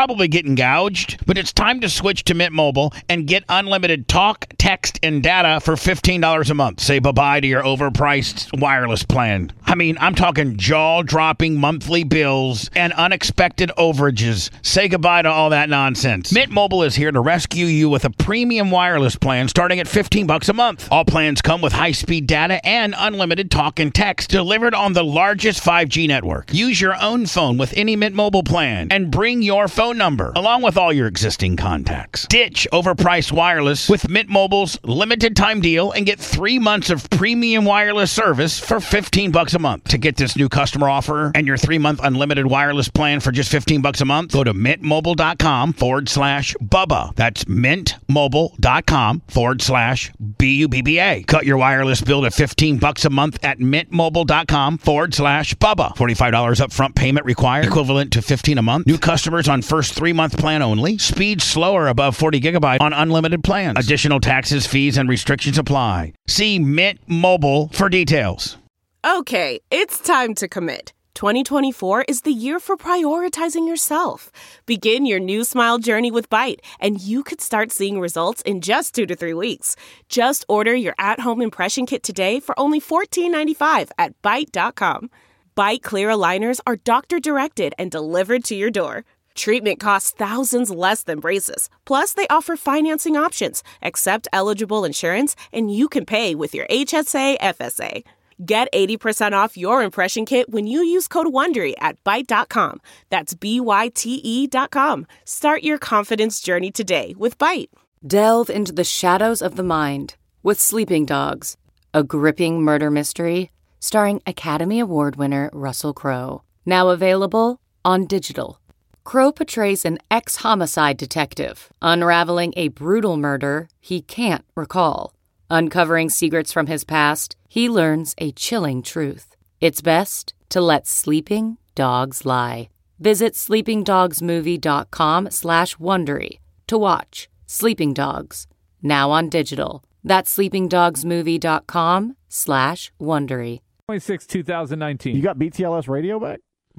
probably getting gouged, but it's time to switch to Mint Mobile and get unlimited talk, text, and data for fifteen dollars a month. Say bye-bye to your overpriced wireless plan. I mean, I'm talking jaw-dropping monthly bills and unexpected overages. Say goodbye to all that nonsense. Mint Mobile is here to rescue you with a premium wireless plan starting at fifteen bucks a month. All plans come with high-speed data and unlimited talk and text delivered on the largest five G network. Use your own phone with any Mint Mobile plan and bring your phone number along with all your existing contacts. Ditch overpriced wireless with Mint Mobile's limited time deal and get three months of premium wireless service for fifteen bucks a month. To get this new customer offer and your three-month unlimited wireless plan for just fifteen bucks a month, go to mintmobile.com forward slash Bubba. That's mintmobile.com forward slash B U B B A. Cut your wireless bill to fifteen bucks a month at mintmobile.com forward slash Bubba. forty-five dollars upfront payment required, equivalent to fifteen a month. New customers on first three-month plan only. Speed slower above forty gigabyte on unlimited plans. Additional taxes, fees, and restrictions apply. See Mint Mobile for details. Okay, it's time to commit. twenty twenty-four is the year for prioritizing yourself. Begin your new smile journey with Byte, and you could start seeing results in just two to three weeks. Just order your at-home impression kit today for only fourteen ninety-five at byte dot com. Byte clear aligners are doctor-directed and delivered to your door. Treatment costs thousands less than braces. Plus, they offer financing options, accept eligible insurance, and you can pay with your H S A F S A. Get eighty percent off your impression kit when you use code WONDERY at byte dot com. That's B Y T E dot com. Start your confidence journey today with Byte. Delve into the shadows of the mind with Sleeping Dogs, a gripping murder mystery starring Academy Award winner Russell Crowe. Now available on digital. Crowe portrays an ex-homicide detective unraveling a brutal murder he can't recall. Uncovering secrets from his past, he learns a chilling truth. It's best to let sleeping dogs lie. Visit sleepingdogsmovie.com slash Wondery to watch Sleeping Dogs, now on digital. That's sleepingdogsmovie.com slash Wondery. twenty-six, twenty nineteen. You got B T L S radio back?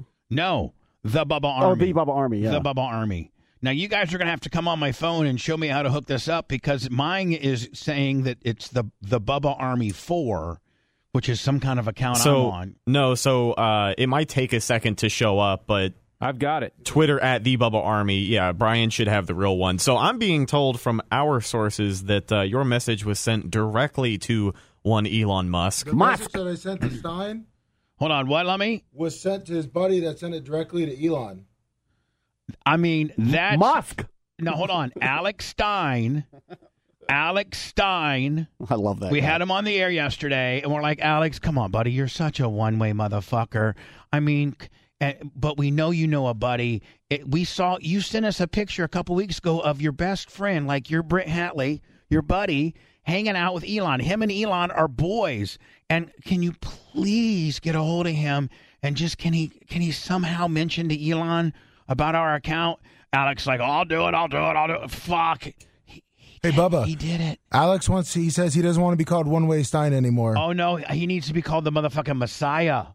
No, the Bubba Army. Oh, the Bubba Army, yeah. The Bubba Army. Now, you guys are going to have to come on my phone and show me how to hook this up because mine is saying that it's the the Bubba Army four, which is some kind of account so, I'm on. No, so uh, it might take a second to show up, but I've got it. Twitter at the Bubba Army. Yeah, Brian should have the real one. So I'm being told from our sources that uh, your message was sent directly to one Elon Musk. The message that I sent to Stein Hold on, what, Lummy? was sent to his buddy that sent it directly to Elon. I mean, that's... Musk. No, hold on. Alex Stein. Alex Stein. I love that We guy. had him on the air yesterday, and we're like, Alex, come on, buddy. You're such a one-way motherfucker. I mean, uh, but we know you know a buddy. It, we saw... You sent us a picture a couple weeks ago of your best friend, like your Britt Hatley, your buddy, hanging out with Elon. Him and Elon are boys. And can you please get a hold of him and just can he can he somehow mention to Elon about our account? Alex like, oh, I'll do it, I'll do it, I'll do it. Fuck. He, he Hey, did, Bubba. He did it. Alex wants. He says he doesn't want to be called One Way Stein anymore. Oh, no. He needs to be called the motherfucking Messiah.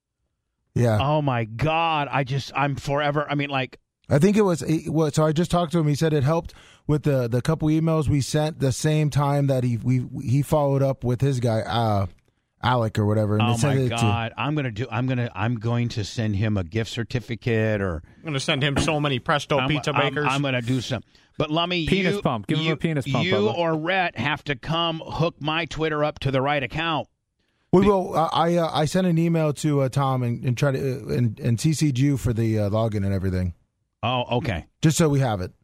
Yeah. Oh, my God. I just, I'm forever. I mean, like. I think it was, he- well, so I just talked to him. He said it helped with the, the couple emails we sent the same time that he we he followed up with his guy, uh, Alec or whatever. And Oh they sent my it God! I'm gonna do. I'm gonna. I'm going to send him a gift certificate, or I'm going to send him so many Presto I'm, pizza I'm- makers. I'm going to do some. But Lummy, Penis you, pump. Give him you, a penis pump, You Bubba. or Rhett have to come hook my Twitter up to the right account. to. We will. Uh, I uh, I sent an email to uh, Tom and, and try to uh, and and C C'd you for the uh, login and everything, Oh, okay. just so we have it.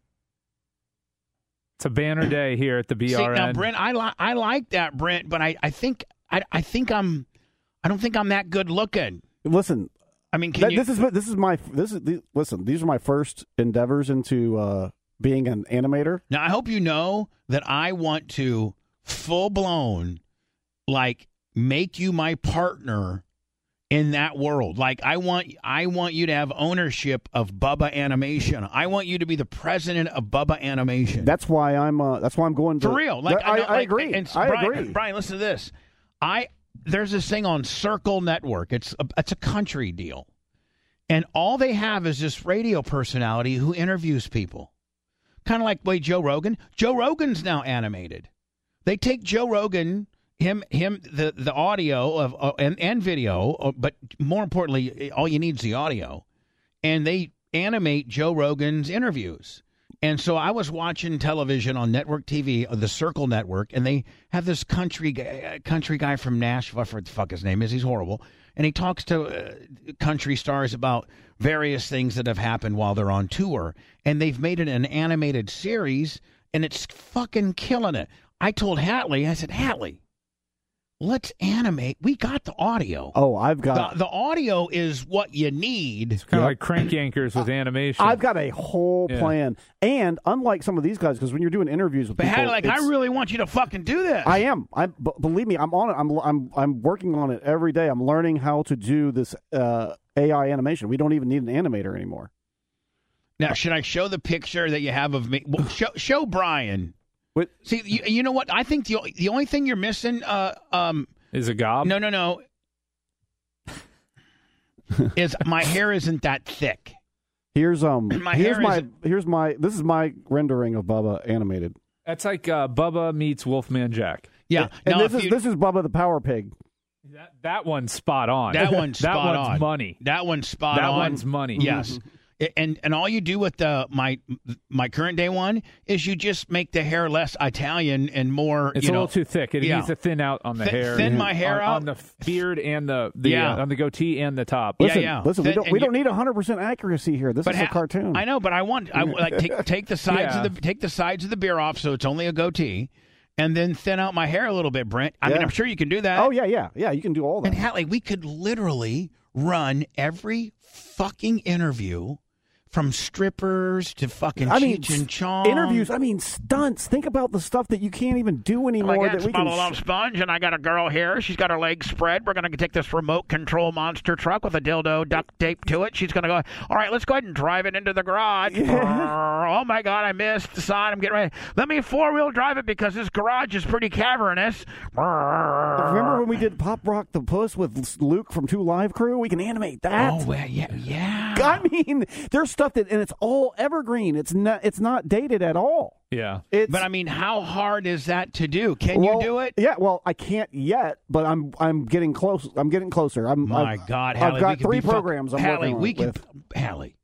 It's a banner day here at the B R N. See, now, Brent, I like I like that, Brent, but I, I think I I think I'm I don't think I'm that good looking. Listen, I mean, can that, you? this is this is my this is the, listen. These are my first endeavors into uh, being an animator. Now, I hope you know that I want to full blown, like, make you my partner in that world. Like, I want I want you to have ownership of Bubba Animation. I want you to be the president of Bubba Animation. That's why I'm. Uh, that's why I'm going to, For real. Like, I, know, I like, agree. And I Brian, agree. Brian, listen to this. I there's this thing on Circle Network. It's a, it's a country deal, And all they have is this radio personality who interviews people. Kind of like the way Joe Rogan. Joe Rogan's now animated. They take Joe Rogan, him, him, the, the audio of uh, and, and video, uh, but more importantly, all you need is the audio. And they animate Joe Rogan's interviews. And so I was watching television on network T V, the Circle Network, and they have this country guy, country guy from Nashville. I forget what the fuck his name is. He's horrible. And he talks to uh, country stars about various things that have happened while they're on tour. And they've made it an animated series, and it's fucking killing it. I told Hatley, I said, Hatley, let's animate. We got the audio. Oh, I've got... The, the audio is what you need. It's kind of yep. like crank anchors with animation. I've got a whole yeah. plan. And unlike some of these guys, because when you're doing interviews with but people... But like, I really want you to fucking do this. I am. I b- Believe me, I'm on it. I'm, I'm, I'm working on it every day. I'm learning how to do this uh, A I animation. We don't even need an animator anymore. Now, should I show the picture that you have of me? Well, show, show Brian... What? See, you, you know what? I think the the only thing you're missing uh, um, is a gob. No, no, no. is my hair isn't that thick. Here's um. My here's hair my isn't... here's my this is my rendering of Bubba animated. That's like uh, Bubba meets Wolfman Jack. Yeah, and now, this is you... this is Bubba the Power Pig. That that one's spot on. That one's that spot one's on. money. That one's spot that on. That one's money. Yes. And and all you do with the my my current day one is you just make the hair less Italian and more. It's you a know, little too thick. It yeah. needs to thin out on the Th- hair. Thin my hair on, out on the beard and the, the yeah. uh, on the goatee and the top. Listen, yeah, yeah. listen. Thin, we don't we you, don't need one hundred percent accuracy here. This but is ha- a cartoon. I know, but I want I like take take the sides yeah. of the take the sides of the beard off so it's only a goatee, and then thin out my hair a little bit, Brent. I yeah. mean, I'm sure you can do that. Oh yeah, yeah, yeah. You can do all that. And Hatley, we could literally run every fucking interview. From strippers to fucking I mean, Cheech and Chong. Interviews, I mean, stunts. Think about the stuff that you can't even do anymore. Like, that it's we my can little sh- sponge, and I got a girl here. She's got her legs spread. We're going to take this remote control monster truck with a dildo duct tape to it. She's going to go, all right, let's go ahead and drive it into the garage. Yeah. Oh, my God, I missed the sign. I'm getting ready. Let me four-wheel drive it because this garage is pretty cavernous. Remember when we did Pop Rock the Puss with Luke from Two Live Crew? We can animate that. Oh, well, yeah, yeah. I mean, there's stuff that, and it's all evergreen. It's not, it's not dated at all. Yeah. It's, but I mean, how hard is that to do? Can well, you do it? Yeah. Well, I can't yet, but I'm I'm getting close. I'm getting closer. I'm. My I've, God, I've Hallie, got three fuck- programs. I'm Hallie, working we on could, with. Hallie,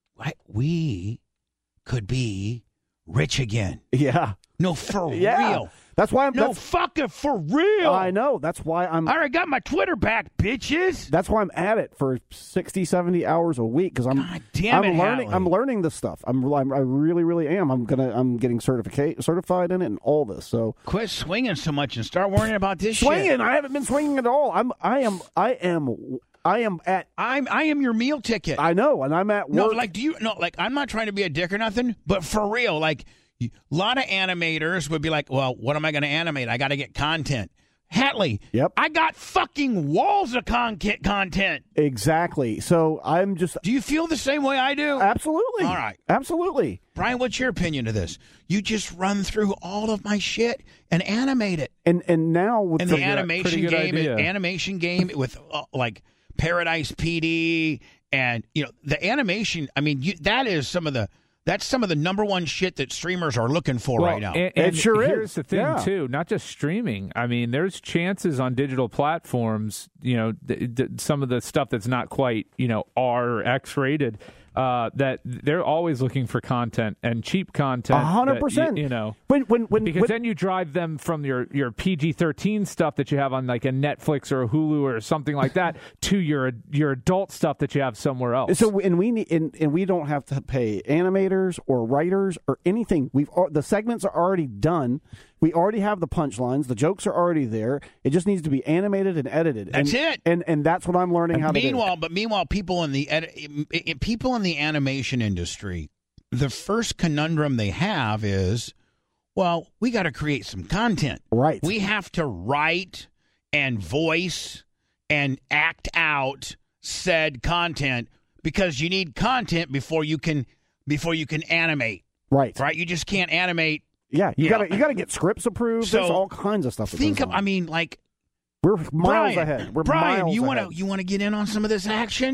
we could be rich again. Yeah. No, for yeah. real. That's why I'm. No, that's, fucking for real. I know. That's why I'm. I already got my Twitter back, bitches. That's why I'm at it for sixty, seventy hours a week because I'm. God damn I'm it, learning. Hallie. I'm learning this stuff. I'm, I'm. I really, really am. I'm gonna. I'm getting certificate certified in it and all this. So quit swinging so much and start worrying about this swinging. shit. I haven't been swinging at all. I'm. I am. I am. I am at. I'm. I am your meal ticket. I know, and I'm at work. No, like, do you? No, like, I'm not trying to be a dick or nothing, but for real, like. A lot of animators would be like, well, what am I going to animate? I got to get content. Hatley, yep. I got fucking walls of con- content. Exactly. So I'm just... Do you feel the same way I do? Absolutely. All right. Absolutely. Brian, what's your opinion of this? You just run through all of my shit and animate it. And and now with and the, the animation game, idea. animation game with uh, like Paradise P D and, you know, the animation, I mean, you, that is some of the... That's some of the number one shit that streamers are looking for well, right now. And, and it sure here's is. the thing, yeah. too. Not just streaming. I mean, there's chances on digital platforms, you know, th- th- some of the stuff that's not quite, you know, R or X rated, uh, that they're always looking for content and cheap content. A hundred that, percent. You know, when, when, when, because when, then you drive them from your, your P G thirteen stuff that you have on like a Netflix or a Hulu or something like that to your your adult stuff that you have somewhere else. So and we need and, and we don't have to pay animators or writers or anything. We've the segments are already done. We already have the punchlines. The jokes are already there. It just needs to be animated and edited. That's and, it. And and that's what I'm learning and how meanwhile, to do. But meanwhile, people in the edi- people in the animation industry, the first conundrum they have is, well, we got to create some content. Right. We have to write and voice and act out said content because you need content before you can before you can animate. Right. Right. You just can't animate. Yeah, you You gotta know, you gotta get scripts approved. so There's all kinds of stuff. That Think goes of, on. I mean, like we're miles Brian, ahead. We're Brian, miles you ahead. want to you want to get in on some of this action?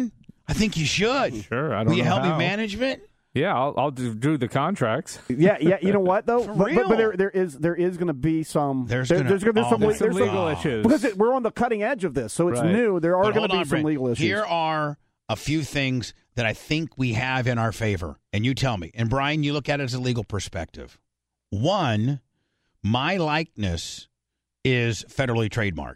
I think you should. Sure, I don't Will you know help how. me management? Yeah, I'll, I'll do, do the contracts. Yeah, yeah. You know what though? For but, real? but, but there, there is there is going to be some. There's there, gonna- there's, gonna- there's oh, some, there's there's some legal some- issues. because it, we're on the cutting edge of this, so it's Right. new. There are But going hold to be on, some Brent. legal issues. Here are a few things that I think we have in our favor, and you tell me. And Brian, you look at it as a legal perspective. One, my likeness is federally trademarked.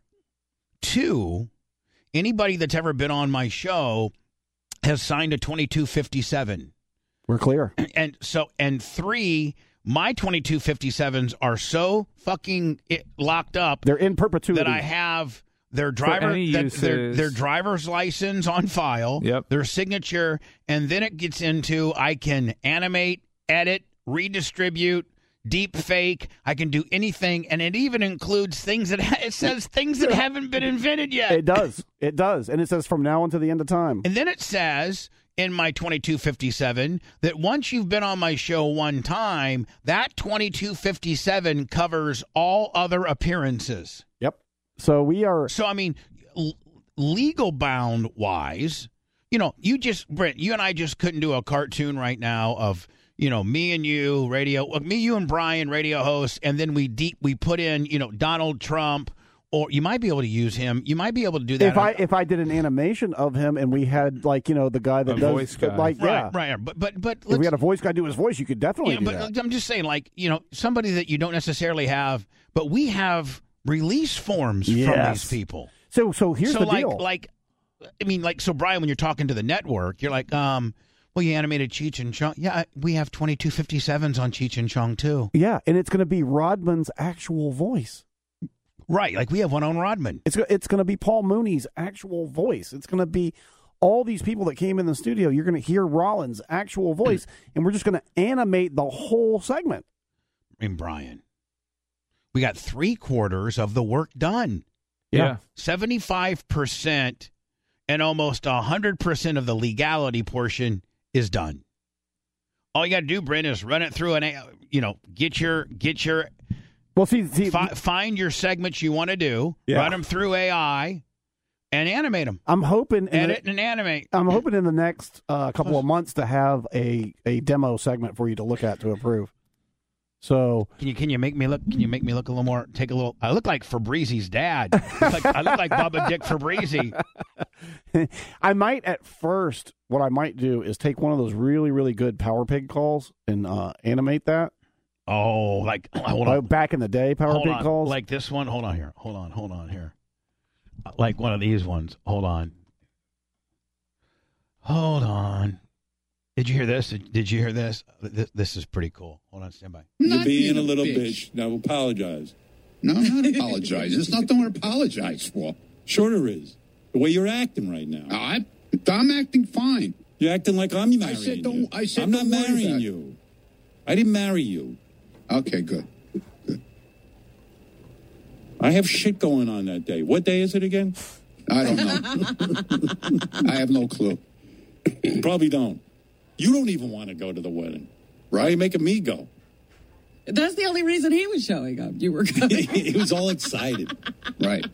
Two, anybody that's ever been on my show has signed a twenty-two fifty-seven. We're clear. And so, and three, my twenty-two fifty-sevens are so fucking it, locked up They're in perpetuity. that I have their driver any that, uses. their, their driver's license on file, Yep. their signature, and then it gets into I can animate, edit, redistribute, deep fake. I can do anything, and it even includes things that ha- it says things that haven't been invented yet. It does. It does. And it says from now until the end of time. And then it says in my twenty-two fifty-seven that once you've been on my show one time, that twenty-two fifty-seven covers all other appearances. Yep. So we are. So, I mean, l- legal bound wise, you know, you just, Brent, you and I just couldn't do a cartoon right now of, you know, me and you, radio, me, you and Brian, radio hosts, and then we deep, we put in, you know, Donald Trump. Or you might be able to use him. You might be able to do that. If I if I did an animation of him and we had like you know the guy that A does voice guy. like yeah, right, right. But but but if we let's, had a voice guy do his voice, you could definitely yeah, do but that. I'm just saying, like, you know, somebody that you don't necessarily have, but we have release forms from Yes. these people. So so here's so the like deal. like I mean, like, so Brian, when you're talking to the network, you're like, um, well, you animated Cheech and Chong. Yeah, we have twenty-two fifty-sevens on Cheech and Chong too. Yeah, and it's going to be Rodman's actual voice. Right, like we have one on Rodman. It's go- it's going to be Paul Mooney's actual voice. It's going to be all these people that came in the studio. You're going to hear Rollins' actual voice, and we're just going to animate the whole segment. And Brian, we got three quarters of the work done. Yeah. seventy-five percent and almost one hundred percent of the legality portion is done. All you got to do, Brent, is run it through an, you know, get your, get your, Well, see, see fi- find your segments you want to do, Yeah. run them through A I, and animate them. I'm hoping in Edit the, and animate. I'm hoping in the next uh, couple of months to have a, a demo segment for you to look at to approve. So Can you can you make me look? Can you make me look a little more? Take a little. I look like Fabrizi's dad. I look like, I look like Bubba Dick Fabrizi. I might at first, what I might do is take one of those really, really good Power Pig calls and uh, animate that. Oh, like hold Uh, on. back in the day, Power Hold Pig on. calls. Like this one. Hold on here. Hold on. Hold on here. Like one of these ones. Hold on. Hold on. Did you hear this? Did you hear this? This, this is pretty cool. Hold on. Stand by. You're being a little bitch. bitch. Now apologize. No, I'm not apologizing. There's nothing to apologize for. Sure there is. The way you're acting right now. I, I'm acting fine. You're acting like I'm marrying I said don't- you. I said I'm not don't worry marrying about it. you. I didn't marry you. Okay, good. Good. I have shit going on that day. What day is it again? I don't know. I have no clue. You probably don't. You don't even want to go to the wedding. Why are you making me go? That's the only reason he was showing up. You were coming. He was all excited. Right.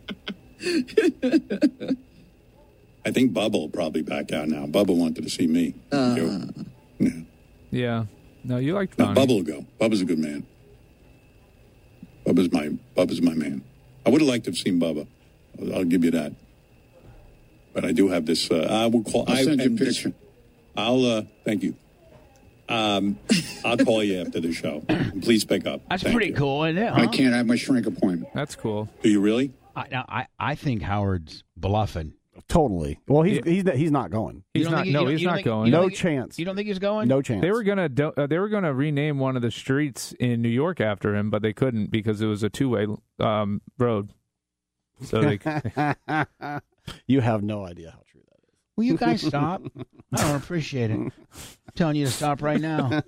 I think Bubba will probably back out now. Bubba wanted to see me. Uh. You? Yeah. Yeah. No, you liked No, Bonnie. Bubba will go. Bubba's a good man. Bubba's my Bubba's my man. I would have liked to have seen Bubba. I'll, I'll give you that. But I do have this. Uh, I will call. I'll I, send you a this- picture. I'll. Uh, thank you. Um, I'll call you after the show. Please pick up. That's Thank pretty you. cool, isn't it? I Huh? can't have my shrink appointment. That's cool. Do you really? I, now, I I think Howard's bluffing. Totally. Well, he's Yeah. he's he's not going. You He's don't not. think- No, you don't- he's you don't not think- going. you don't No think- chance. You don't think he's going? No chance. They were gonna do, uh, they were gonna rename one of the streets in New York after him, but they couldn't because it was a two way um, road. So they You have no idea how true that is. Will you guys stop? I don't appreciate it. I'm telling you to stop right now.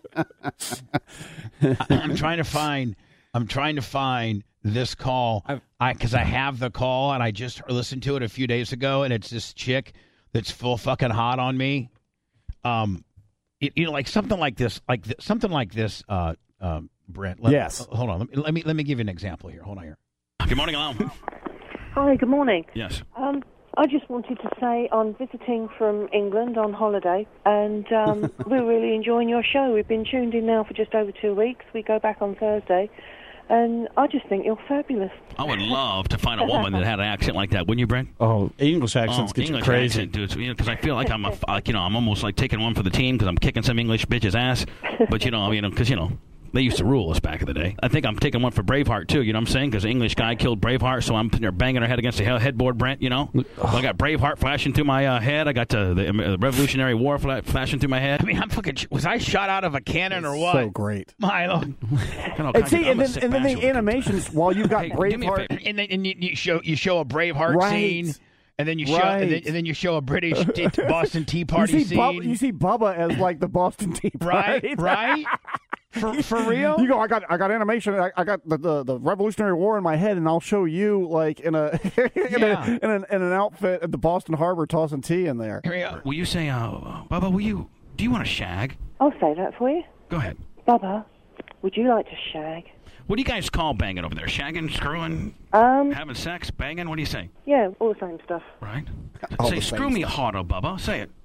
I, I'm trying to find. I'm trying to find this call. I because I have the call and I just listened to it a few days ago, and it's this chick that's full fucking hot on me. Um, it, you know, like something like this, like th- something like this. Uh, um, Brent. Let, Yes. Hold on. Let me, let me let me give you an example here. Hold on here. Good morning, Alan. Hi, good morning. Yes. Um, I just wanted to say I'm visiting from England on holiday, and um, we're really enjoying your show. We've been tuned in now for just over two weeks. We go back on Thursday, and I just think you're fabulous. I would love to find a woman that had an accent like that, wouldn't you, Brent? Oh, English accents oh, get English you crazy. accent, dude. Because you know, I feel like I'm, a, like, you know, I'm almost like taking one for the team because I'm kicking some English bitch's ass. But you know, you know, because you know. They used to rule us back in the day. I think I'm taking one for Braveheart, too, you know what I'm saying? Because the English guy killed Braveheart, so I'm there banging her head against the headboard, Brent, you know? So I got Braveheart flashing through my uh, head. I got uh, the, the Revolutionary War flashing through my head. I mean, I'm fucking... Was I shot out of a cannon or what? So great. Milo. And see, and then, and then the animations, while you've got hey, Braveheart... And then and you, you, show, you show a Braveheart right. scene... And then you show, right. and, then, and then you show a British t- Boston Tea Party you see scene. Bubba, you see Bubba as like the Boston Tea Party, right? Right? For, for real? You go. I got I got animation. I, I got the, the, the Revolutionary War in my head, and I'll show you like in a in, yeah. a, in, an, in an outfit at the Boston Harbor tossing tea in there. Will you say, uh, Bubba? Will you? Do you want to shag? I'll say that for you. Go ahead, Bubba. Would you like to shag? What do you guys call banging over there? Shagging, screwing, um, having sex, banging? What do you say? Yeah, all the same stuff. Right. All say, screw me harder, Bubba. Say it.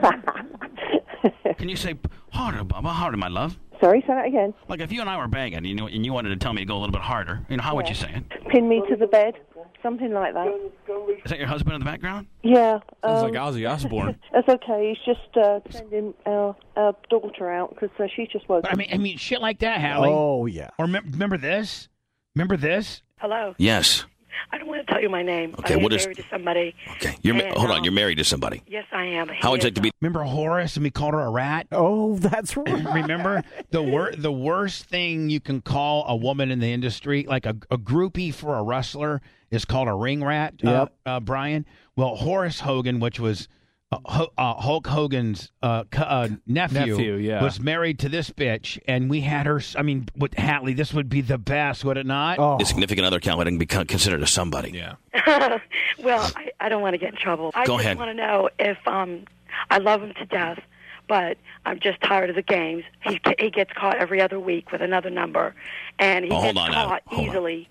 Can you say harder, Bubba? Harder, my love. Sorry, say that again. Like if you and I were banging, you know, and you wanted to tell me to go a little bit harder, you know, how yeah. would you say it? Pin me to the bed, something like that. Is that your husband in the background? Yeah. Sounds um, like Ozzy Osbourne. That's okay. He's just uh, sending our, our daughter out because uh, she's just woken. I mean, I mean, shit like that, Hallie. Oh yeah. Or me- remember this? Remember this? Hello. Yes. I don't want to tell you my name. Okay, I am what is? married to somebody. Okay, you're ma- and, hold on. um, You're married to somebody. Yes, I am. How would you like to be? Remember Horace and we called her a rat? Oh, that's right. Remember the wor- the worst thing you can call a woman in the industry, like a, a groupie for a wrestler, is called a ring rat. Yep. Uh, uh, Brian. Well, Horace Hogan, which was uh, Ho- uh, Hulk Hogan's uh, cu- uh, nephew, Nephew, yeah. was married to this bitch, and we had her. I mean, with Hatley, this would be the best, would it not? Oh. His significant other Cal would be con- considered a somebody. Yeah. Well, I, I don't want to get in trouble. I Go just ahead. want to know if um, I love him to death, but I'm just tired of the games. He he gets caught every other week with another number, and he Oh, hold gets on now. caught Hold on. easily.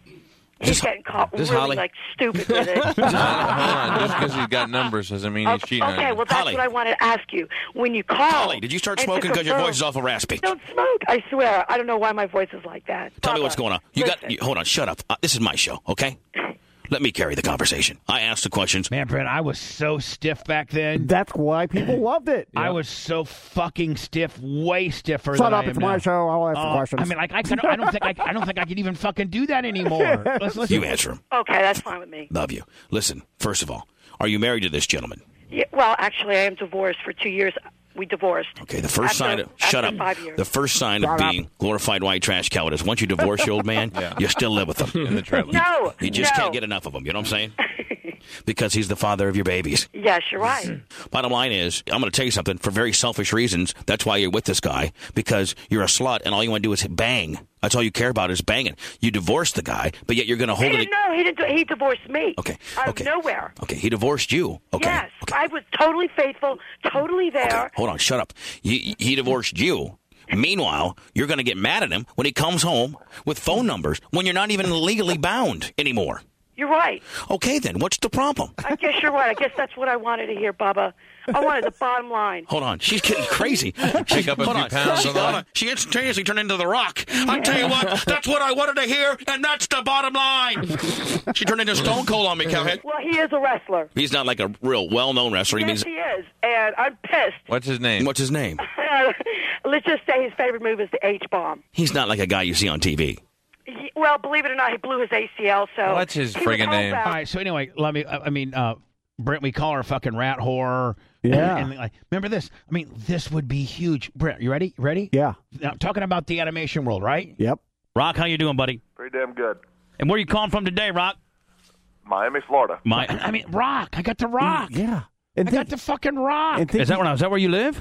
This- He's getting caught this really Holly- like stupid with it. Hold on, just because he's got numbers doesn't mean he's cheating on Okay, you. well, that's Holly. what I wanted to ask you. When you call... Holly, did you start and to smoking because your confirm- voice is awful raspy? Don't smoke, I swear. I don't know why my voice is like that. Tell me Bubba, what's going on. You got. listen. You, hold on. Shut up. Uh, this is my show. Okay. Let me carry the conversation. I asked the questions. Man, Brent, I was so stiff back then. That's why people loved it. I was so fucking stiff, way stiffer Shut than up! I am It's my now. show. I'll ask the Uh, questions. I mean, like I, can, I don't think I, I don't think I can even fucking do that anymore. Let's listen. You answer him. Okay, that's fine with me. Love you. Listen. First of all, are you married to this gentleman? Yeah, well, actually, I am divorced for two years. We divorced. Okay. The first After- sign. Of, shut after up. five years. The first sign of Shut up. being glorified white trash cow is once you divorce your old man, you still live with him. In the trailer. No, You just no. can't get enough of him. You know what I'm saying? Because he's the father of your babies. Yes, you're right. Bottom line is, I'm going to tell you something. For very selfish reasons, that's why you're with this guy, because you're a slut, and all you want to do is bang. That's all you care about is banging. You divorced the guy, but yet you're going to He hold it. didn't know. He didn't. He divorced me. Okay. Out Okay. of nowhere. Okay. He divorced you. Okay. Yes, Okay. I was totally faithful, totally there. Okay. Hold on. Shut up. He, he divorced you. Meanwhile, you're going to get mad at him when he comes home with phone numbers when you're not even legally bound anymore. You're right. Okay, then. What's the problem? I guess you're right. I guess that's what I wanted to hear, Bubba. I wanted the bottom line. Hold on. She's getting crazy. Pick up a Hold few on. pounds She, on the hold line. on. She instantaneously turned into the Rock. I tell you what, that's what I wanted to hear, and that's the bottom line. She turned into Stone Cold on me, Cowhead. Well, he is a wrestler. He's not like a real well-known wrestler. He Yes, means he is, and I'm pissed. What's his name? what's his name? Let's just say his favorite move is the H-bomb. He's not like a guy you see on T V. He, well, believe it or not, he blew his A C L, so... What's his he was friggin' name? homebound. All right, so anyway, let me. I I mean, uh, Brent, we call her a fucking rat whore. Yeah. And, like, remember this? I mean, this would be huge. Brent, you ready? You ready? Yeah. Now, talking about the animation world, right? Yep. Rock, how you doing, buddy? Pretty damn good. And where are you calling from today, Rock? Miami, Florida. My, I mean, Rock. I got the Rock. Yeah. And I got the fucking Rock. and think Is that you- where? Is that where you live?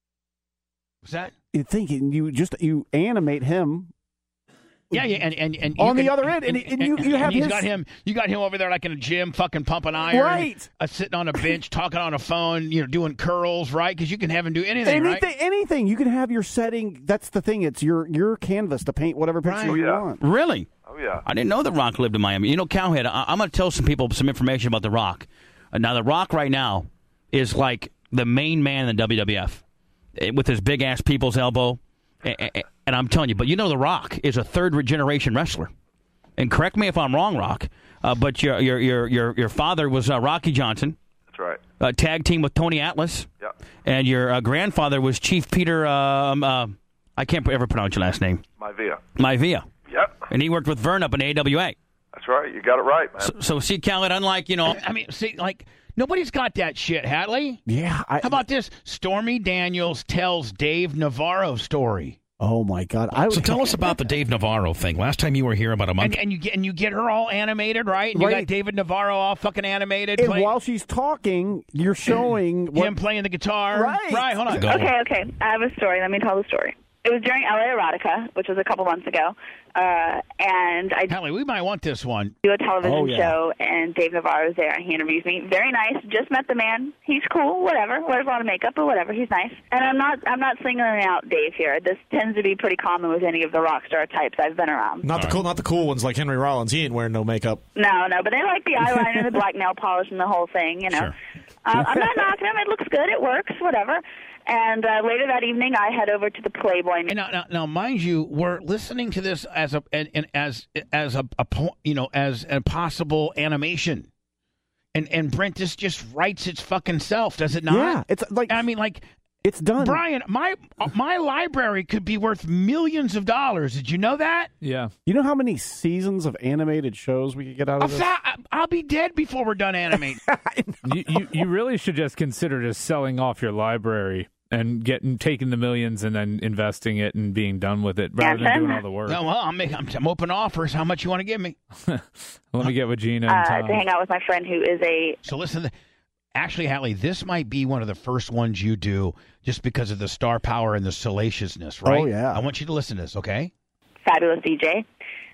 Is that? You think you just you animate him. Yeah, yeah, and and, and you On the can- other end, and- and you- you have he's his- got him. You got him over there like in a gym, fucking pumping iron, Right. Uh, sitting on a bench, talking on a phone, you know, doing curls, right? Because you can have him do anything, Anything, right? anything. You can have your setting. That's the thing. It's your your canvas to paint whatever picture Right. you Yeah. want. Really? Oh, yeah. I didn't know The Rock lived in Miami. You know, Cowhead, I- I'm going to tell some people some information about The Rock. Uh, now, The Rock right now is like the main man in the W W F uh, with his big-ass people's elbow. And, and I'm telling you, but you know The Rock is a third-generation wrestler. And correct me if I'm wrong, Rock, uh, but your your your your your father was uh, Rocky Johnson. That's right. Uh, tag team with Tony Atlas. Yep. And your uh, grandfather was Chief Peter, um, uh, I can't ever pronounce your last name. Maivia. Maivia. Yep. And he worked with Vern up in A W A. That's right. You got it right, man. So, so see, Khaled, unlike, you know, I mean, see, like, nobody's got that shit, Hadley. Yeah. I, How about this? Stormy Daniels tells Dave Navarro story. Oh my God! I, so tell us about the Dave Navarro thing. Last time you were here, about a month, and, and you get and you get her all animated, right? And right. You got David Navarro all fucking animated. And playing. While she's talking, you're showing him what, playing the guitar. Right. Right. Hold on. Go. Okay. Okay. I have a story. Let me tell the story. It was during L A Erotica, which was a couple months ago, uh, and I Hallie, we might want this one. do a television oh, yeah. show, and Dave Navarro was there, and he interviews me. Very nice. Just met the man. He's cool. Whatever. Wears a lot of makeup, but whatever. He's nice. And I'm not. I'm not singling out Dave here. This tends to be pretty common with any of the rock star types I've been around. Not the cool, not the cool ones like Henry Rollins. He ain't wearing no makeup. No, no, but they like the eyeliner, the black nail polish, and the whole thing. You know. Sure. Uh, I'm not knocking him. It looks good. It works. Whatever. And uh, later that evening, I head over to the Playboy. And now, now, now, mind you, we're listening to this as a and, and as as a, a po- you know as a possible animation, and and Brent, this just writes its fucking self, does it not? Yeah, it's like I mean, like it's done. Brian, my my library could be worth millions of dollars. Did you know that? Yeah. You know how many seasons of animated shows we could get out of this? I'll be dead before we're done animating. you, you you really should just consider just selling off your library and getting taking the millions and then investing it and being done with it rather than doing all the work. No, well, I'm, making, I'm, I'm open offers. How much you want to give me? Let me get with Gina and Uh, Tom. to hang out with my friend who is a. So listen, to, actually, Hallie, this might be one of the first ones you do just because of the star power and the salaciousness, right? Oh, yeah. I want you to listen to this, okay? Fabulous D J.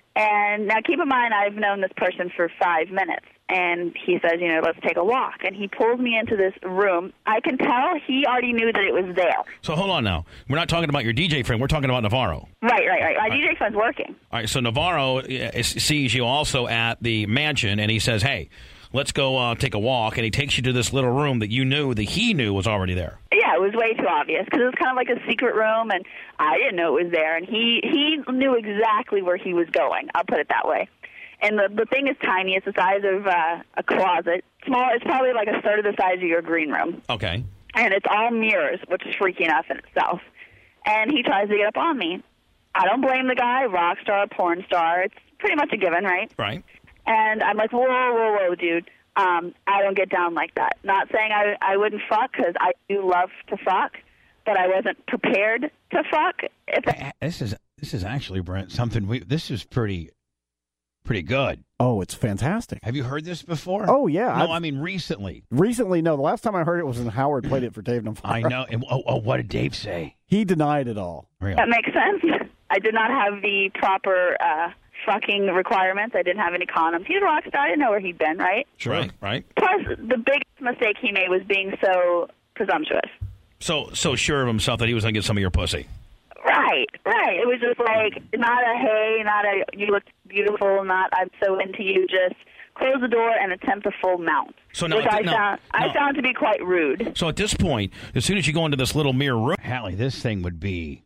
And now keep in mind, I've known this person for five minutes. And he says, you know, let's take a walk. And he pulls me into this room. I can tell he already knew that it was there. So hold on now. We're not talking about your D J friend. We're talking about Navarro. Right, right, right. My D J friend's working. All right, so Navarro uh, sees you also at the mansion, and he says, hey, let's go uh, take a walk. And he takes you to this little room that you knew, that he knew was already there. Yeah, it was way too obvious because it was kind of like a secret room, and I didn't know it was there. And he, he knew exactly where he was going. I'll put it that way. And the the thing is tiny. It's the size of uh, a closet. Small. It's probably like a third of the size of your green room. Okay. And it's all mirrors, which is freaky enough in itself. And he tries to get up on me. I don't blame the guy. Rock star, porn star. It's pretty much a given, right? Right. And I'm like, whoa, whoa, whoa, dude. Um, I don't get down like that. Not saying I I wouldn't fuck because I do love to fuck, but I wasn't prepared to fuck. If This is this is actually, Brent, something we. This is pretty. Pretty good. Oh, it's fantastic. Have you heard this before? Oh, yeah. No, I've, I mean recently. Recently, no. The last time I heard it was when Howard played it for Dave Navarro. I know. And, oh, oh, what did Dave say? He denied it all. Really? that makes sense. I did not have the proper uh, fucking requirements. I didn't have any condoms. He's a rock star. I didn't know where he'd been, right? Sure. Right. Right. Plus, the biggest mistake he made was being so presumptuous. So so sure of himself that he was going to get some of your pussy. Right, right. It was just like, not a, hey, not a, you look beautiful, not, I'm so into you, just close the door and attempt a full mount. So now, which I, no, found, no. I found to be quite rude. So at this point, as soon as you go into this little mirror room, Hallie, this thing would be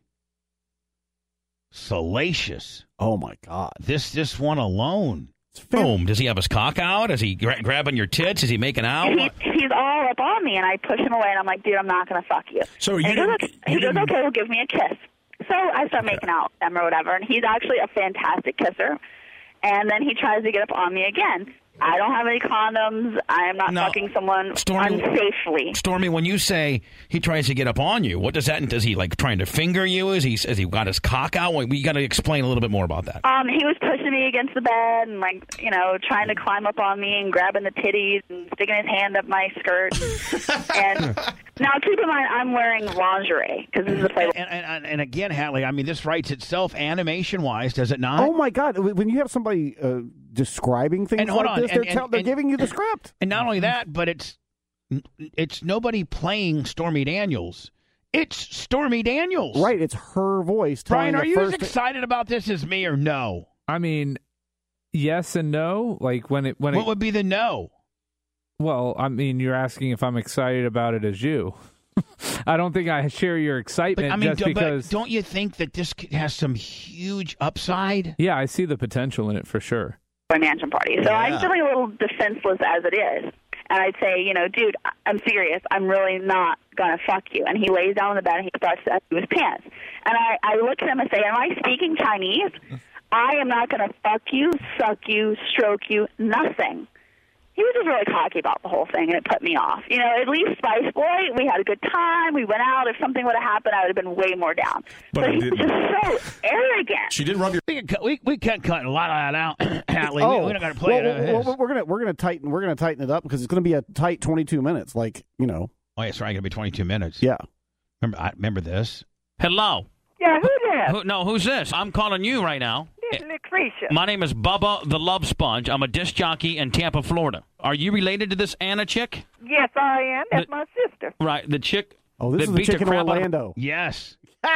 salacious. Oh, my God. This, this one alone. Boom. Does he have his cock out? Is he gra- grabbing your tits? Is he making out? He, he's all up on me, and I push him away, and I'm like, dude, I'm not going to fuck you. So and you he goes, didn't- okay, he you goes, didn't- okay, well, give me a kiss. So I start making out with him or whatever, and he's actually a fantastic kisser. And then he tries to get up on me again. I don't have any condoms. I am not No. fucking someone Stormy- unsafely. Stormy, when you say he tries to get up on you, what does that? Does he like trying to finger you? Is he? Has he got his cock out? We got to explain a little bit more about that. Um, he was pushing me against the bed and, like, you know, trying to climb up on me and grabbing the titties and sticking his hand up my skirt. And now, keep in mind, I'm wearing lingerie because this is a Playboy. And, and, and again, Hallie, I mean, this writes itself animation-wise, does it not? Oh, my God. When you have somebody uh, describing things And hold like on, this, and- they're, tell, and- they're and- giving you the script. And not only that, but it's it's nobody playing Stormy Daniels. It's Stormy Daniels. Right. It's her voice. telling Brian, are the you as first excited about this as me or no? I mean, yes and no. Like when it when What it would be the no? Well, I mean, you're asking if I'm excited about it as you. I don't think I share your excitement But, I mean, just do- because. but don't you think that this could- has some huge upside? Yeah, I see the potential in it for sure. My mansion party. So Yeah. I'm feeling a little defenseless as it is. And I'd say, you know, dude, I- I'm serious. I'm really not going to fuck you. And he lays down on the bed and he starts to undo his pants. And I, I look at him and say, am I speaking Chinese? I am not going to fuck you, suck you, stroke you, nothing. He was just really cocky about the whole thing, and it put me off. You know, at least Spice Boy, we had a good time. We went out. If something would have happened, I would have been way more down. But But, it he was didn't. just so arrogant. She did rub your. We can cut, we, we can cut a lot of that out, Allie. Oh, we, we're not going to play well, it. well, uh, well, we're gonna we're gonna tighten we're gonna tighten it up because it's gonna be a tight twenty-two minutes. Like you know. Oh, it's right. Going to be twenty-two minutes. Yeah. Remember, I remember this. Hello. Yeah, who's that? Who, no, who's this? I'm calling you right now. This is Lucretia. My name is Bubba the Love Sponge. I'm a disc jockey in Tampa, Florida. Are you related to this Anna chick? Yes, I am. That's The- my sister. Right, the chick. Oh, this that is the beat chick in crap out of- Orlando. Yes.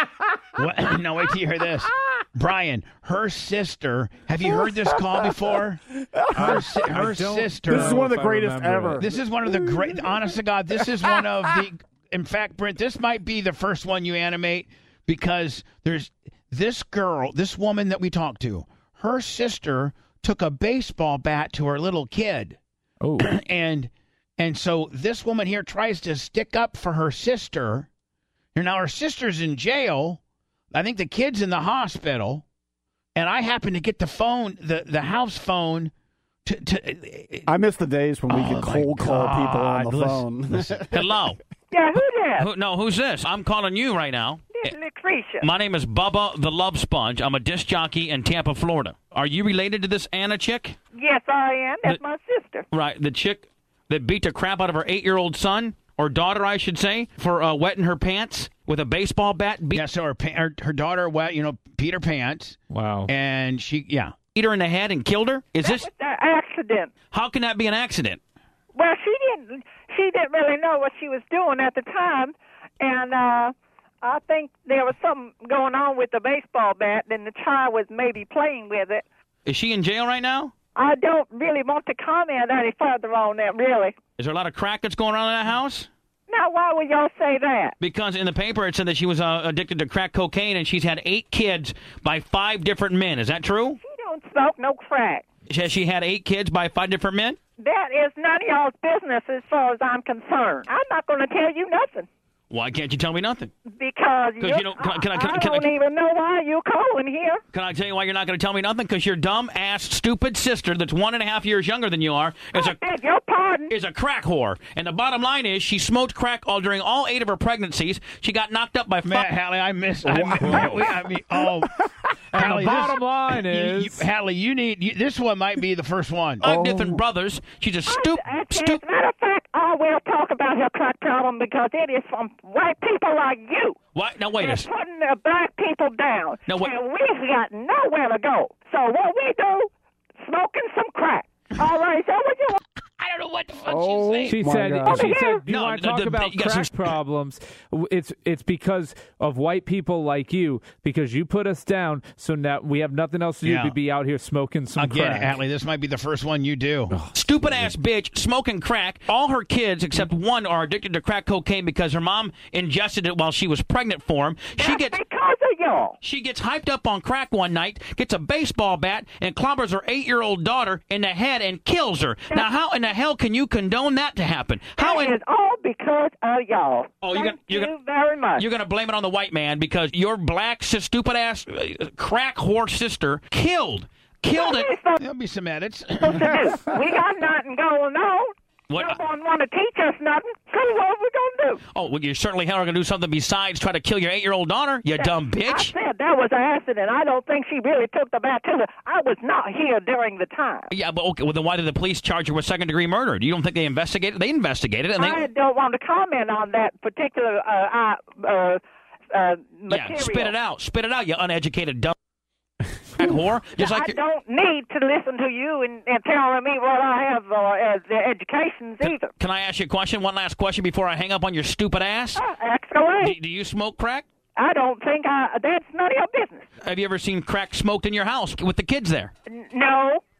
What? No, wait till you hear this. Brian, her sister. Have you heard this call before? Her, si- her sister. This is one of the if I greatest remember ever. it. This is one of the great. Honest to God, this is one of the. In fact, Brent, this might be the first one you animate because there's this girl, this woman that we talked to. Her sister took a baseball bat to her little kid. Oh. and and so this woman here tries to stick up for her sister. And now her sister's in jail. I think the kid's in the hospital. And I happen to get the phone, the, the house phone. To, to, I miss the days when we Oh, could my cold call people on the God. phone. Listen. Hello. Yeah, who's that? Who, no, who's this? I'm calling you right now. This is Lucretia. My name is Bubba the Love Sponge. I'm a disc jockey in Tampa, Florida. Are you related to this Anna chick? Yes, I am. That's The- my sister. Right, the chick that beat the crap out of her eight-year-old son, or daughter, I should say, for uh, wetting her pants with a baseball bat. Beat Yeah, so her, pa- her her daughter wet, you know, peed her pants, Wow. and she, yeah. beat her in the head and killed her? Is this? It's an accident. How can that be an accident? Well, she didn't. She didn't really know what she was doing at the time, and uh, I think there was something going on with the baseball bat, and the child was maybe playing with it. Is she in jail right now? I don't really want to comment any further on that, really. Is there a lot of crack that's going on in that house? Now, why would y'all say that? Because in the paper it said that she was uh, addicted to crack cocaine and she's had eight kids by five different men. Is that true? She don't smoke no crack. Has she had eight kids by five different men? That is none of y'all's business as far as I'm concerned. I'm not going to tell you nothing Why can't you tell me nothing? because Because you're- you don't- can I- can I- can I- I can I- don't even know why you're calling here. Can I tell you why you're not going to tell me nothing? Because your dumb ass, stupid sister that's one and a half years younger than you are is a Beg your pardon. is a crack whore. And the bottom line is she smoked crack all during all eight of her pregnancies. She got knocked up by Matt, five. Hallie, I miss. I, miss I mean, oh, And Hallie, the this- bottom line you, is, you, Hallie, you need you, this one might be the first one. Five different brothers. She's a stupid, As stupid. a matter of fact, I will talk about her crack problem because it is from white people like you. What? Now wait a They're second. putting the black people down. Now, wait- And we've got nowhere to go. So what we do, smoking some crack. All right, so what you want? I don't know what the fuck Oh, she's she saying. said, God. she Over said, here. do you No, want the- to talk the- about you got crack some- problems? W- It's it's because of white people like you, because you put us down, so now we have nothing else to do Yeah. but be out here smoking some Again, crack. Hallie, this might be the first one you do. Stupid ass bitch smoking crack. All her kids, except one, are addicted to crack cocaine because her mom ingested it while she was pregnant for him. She That's gets because of y'all. she gets hyped up on crack one night, gets a baseball bat, and clobbers her eight-year-old daughter in the head and kills her. Now, how in the hell can you condone that to happen? How It in is all because of y'all. Oh, you're Thank gonna- you're you gonna- very much. You're going to blame it on the white man because your black, sis- stupid ass, uh, crack whore sister killed, killed What it. we supposed There'll be some edits. to do? We got nothing going on. What? No one want to teach us nothing. So what are we going to do? Oh, well, you certainly hell are going to do something besides try to kill your eight-year-old daughter, you dumb I bitch. said that was an accident. I don't think she really took the bat to her. I was not here during the time. Yeah, but okay, well, then why did the police charge her with second-degree murder? You don't think they investigated? They investigated, and they I don't want to comment on that particular uh, uh, uh, uh, material. yeah, spit it out, spit it out, you uneducated dumb crack whore. Just like I your- don't need to listen to you and, and telling me what I have uh, as the educations either. Can I ask you a question? One last question before I hang up on your stupid ass. Uh, ask away. Do, do you smoke crack? I don't think I. That's none of your business. Have you ever seen crack smoked in your house with the kids there? N- No.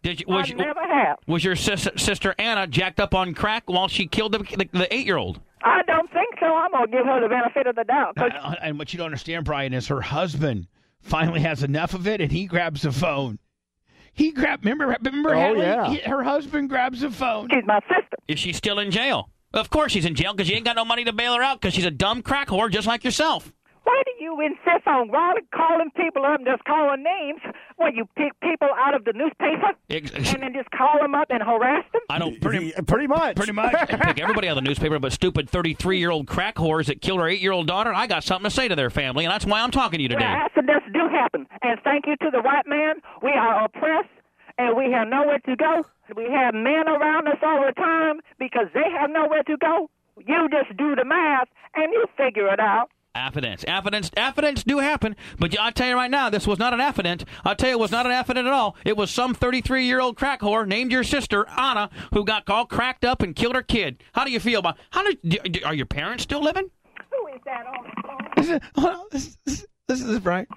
Did you, was, I never have. Was your sis, sister Anna jacked up on crack while she killed the, the, the eight-year-old? I don't think so. I'm going to give her the benefit of the doubt. 'cause Uh, and what you don't understand, Brian, is her husband finally has enough of it, and he grabs the phone. He grabbed. Remember, remember, Oh, Hadley? yeah. He- her husband grabs the phone. she's my sister. Is she still in jail? Of course she's in jail because you ain't got no money to bail her out because she's a dumb crack whore just like yourself. Why do you insist on Riley calling people up and just calling names when you pick people out of the newspaper Ex- and then just call them up and harass them? I don't pretty, Pretty much. Pretty much. and pick everybody out of the newspaper, but stupid thirty-three-year-old crack whores that killed her eight-year-old daughter. I got something to say to their family, and that's why I'm talking to you today. Well, accidents do happen. And thank you to the white man. We are oppressed, and we have nowhere to go. We have men around us all the time because they have nowhere to go. You just do the math, and you figure it out. Affidents. Affidents affidents do happen, but I'll tell you right now, this was not an affident. I'll tell you it was not an affident at all. It was some thirty-three-year-old crack whore named your sister, Anna, who got all cracked up and killed her kid. How do you feel about how do, do Are your parents still living? Who is that on the phone? This is, hold on, this, this, this is Brian.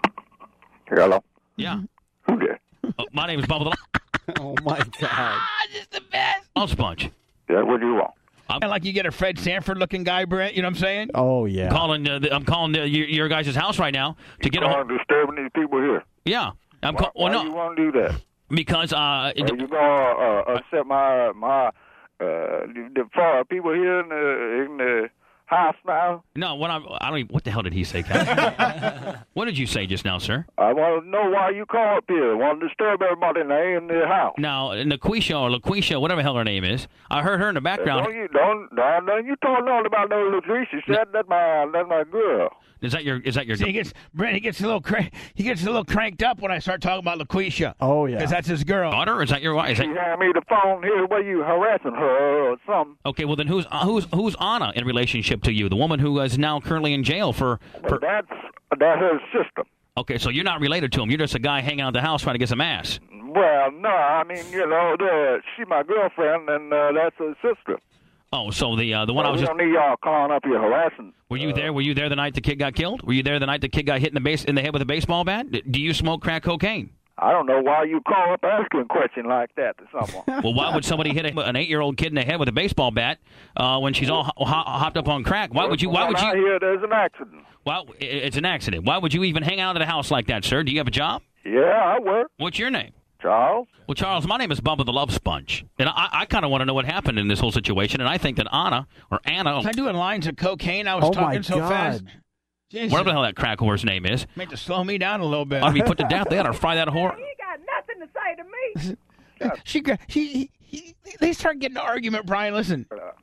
Hello. Yeah. Who there? Oh, my name is Bubba the Oh, my God. This is the best. Love Sponge. Yeah, what do you want? I'm And like you get a Fred Sanford-looking guy, Brent, you know what I'm saying? Oh, yeah. calling. Uh, the, I'm calling the, your, your guys' house right now to get a. Calling, disturbing these people here. Yeah. I'm Why, call, well, why no, you want to do that? because uh, Are you gonna uh, accept my my uh, the, the for people here in the in the house now? no. What I'm, I don't. Even, what the hell did he say, Captain? What did you say just now, sir? I want to know why you call up here. Want to disturb everybody in the, in the house? Now, Laquisha or Laquisha, whatever the hell her name is, I heard her in the background. Don't you don't don't, don't you talk nothing about no Lucretia? Said that's my that's my girl. Is that your? Is that your? See, he gets Brent. He gets a little crank. He gets a little cranked up when I start talking about LaQuisha. Oh, yeah. because that's his girl. daughter? Or is that your wife? Is She that, hand me the phone here. Where you harassing her or something? okay, well then who's uh, who's who's Anna in relationship to you? The woman who is now currently in jail for. Well, for that's that's her sister. okay, so you're not related to him. You're just a guy hanging out at the house trying to get some ass. Well, no, I mean you know, the, she my girlfriend, and uh, that's her sister. Oh, so the uh, the one I Well, was we just. don't need y'all calling up here harassing. Were you there? Were you there the night the kid got killed? Were you there the night the kid got hit in the base in the head with a baseball bat? D- Do you smoke crack cocaine? I don't know why you call up asking a question like that to someone. Well, why would somebody hit a, an eight-year-old kid in the head with a baseball bat uh, when she's all ho- ho- hopped up on crack? Why would you? Why When would I you? hear there's an accident. Well, i- it's an accident. Why would you even hang out at a house like that, sir? Do you have a job? Yeah, I work. What's your name? Charles? Well, Charles, my name is Bubba the Love Sponge, and I, I kind of want to know what happened in this whole situation. And I think that Anna or Anna, Was I doing lines of cocaine? I was Oh, talking my so God. fast. Jesus. whatever the hell that crack whore's name is, Made to slow me down a little bit. ought to be put to death. They ought to fry that whore. You got nothing to say to me. she, gra- he, he, he, they start getting an argument, Brian. Listen.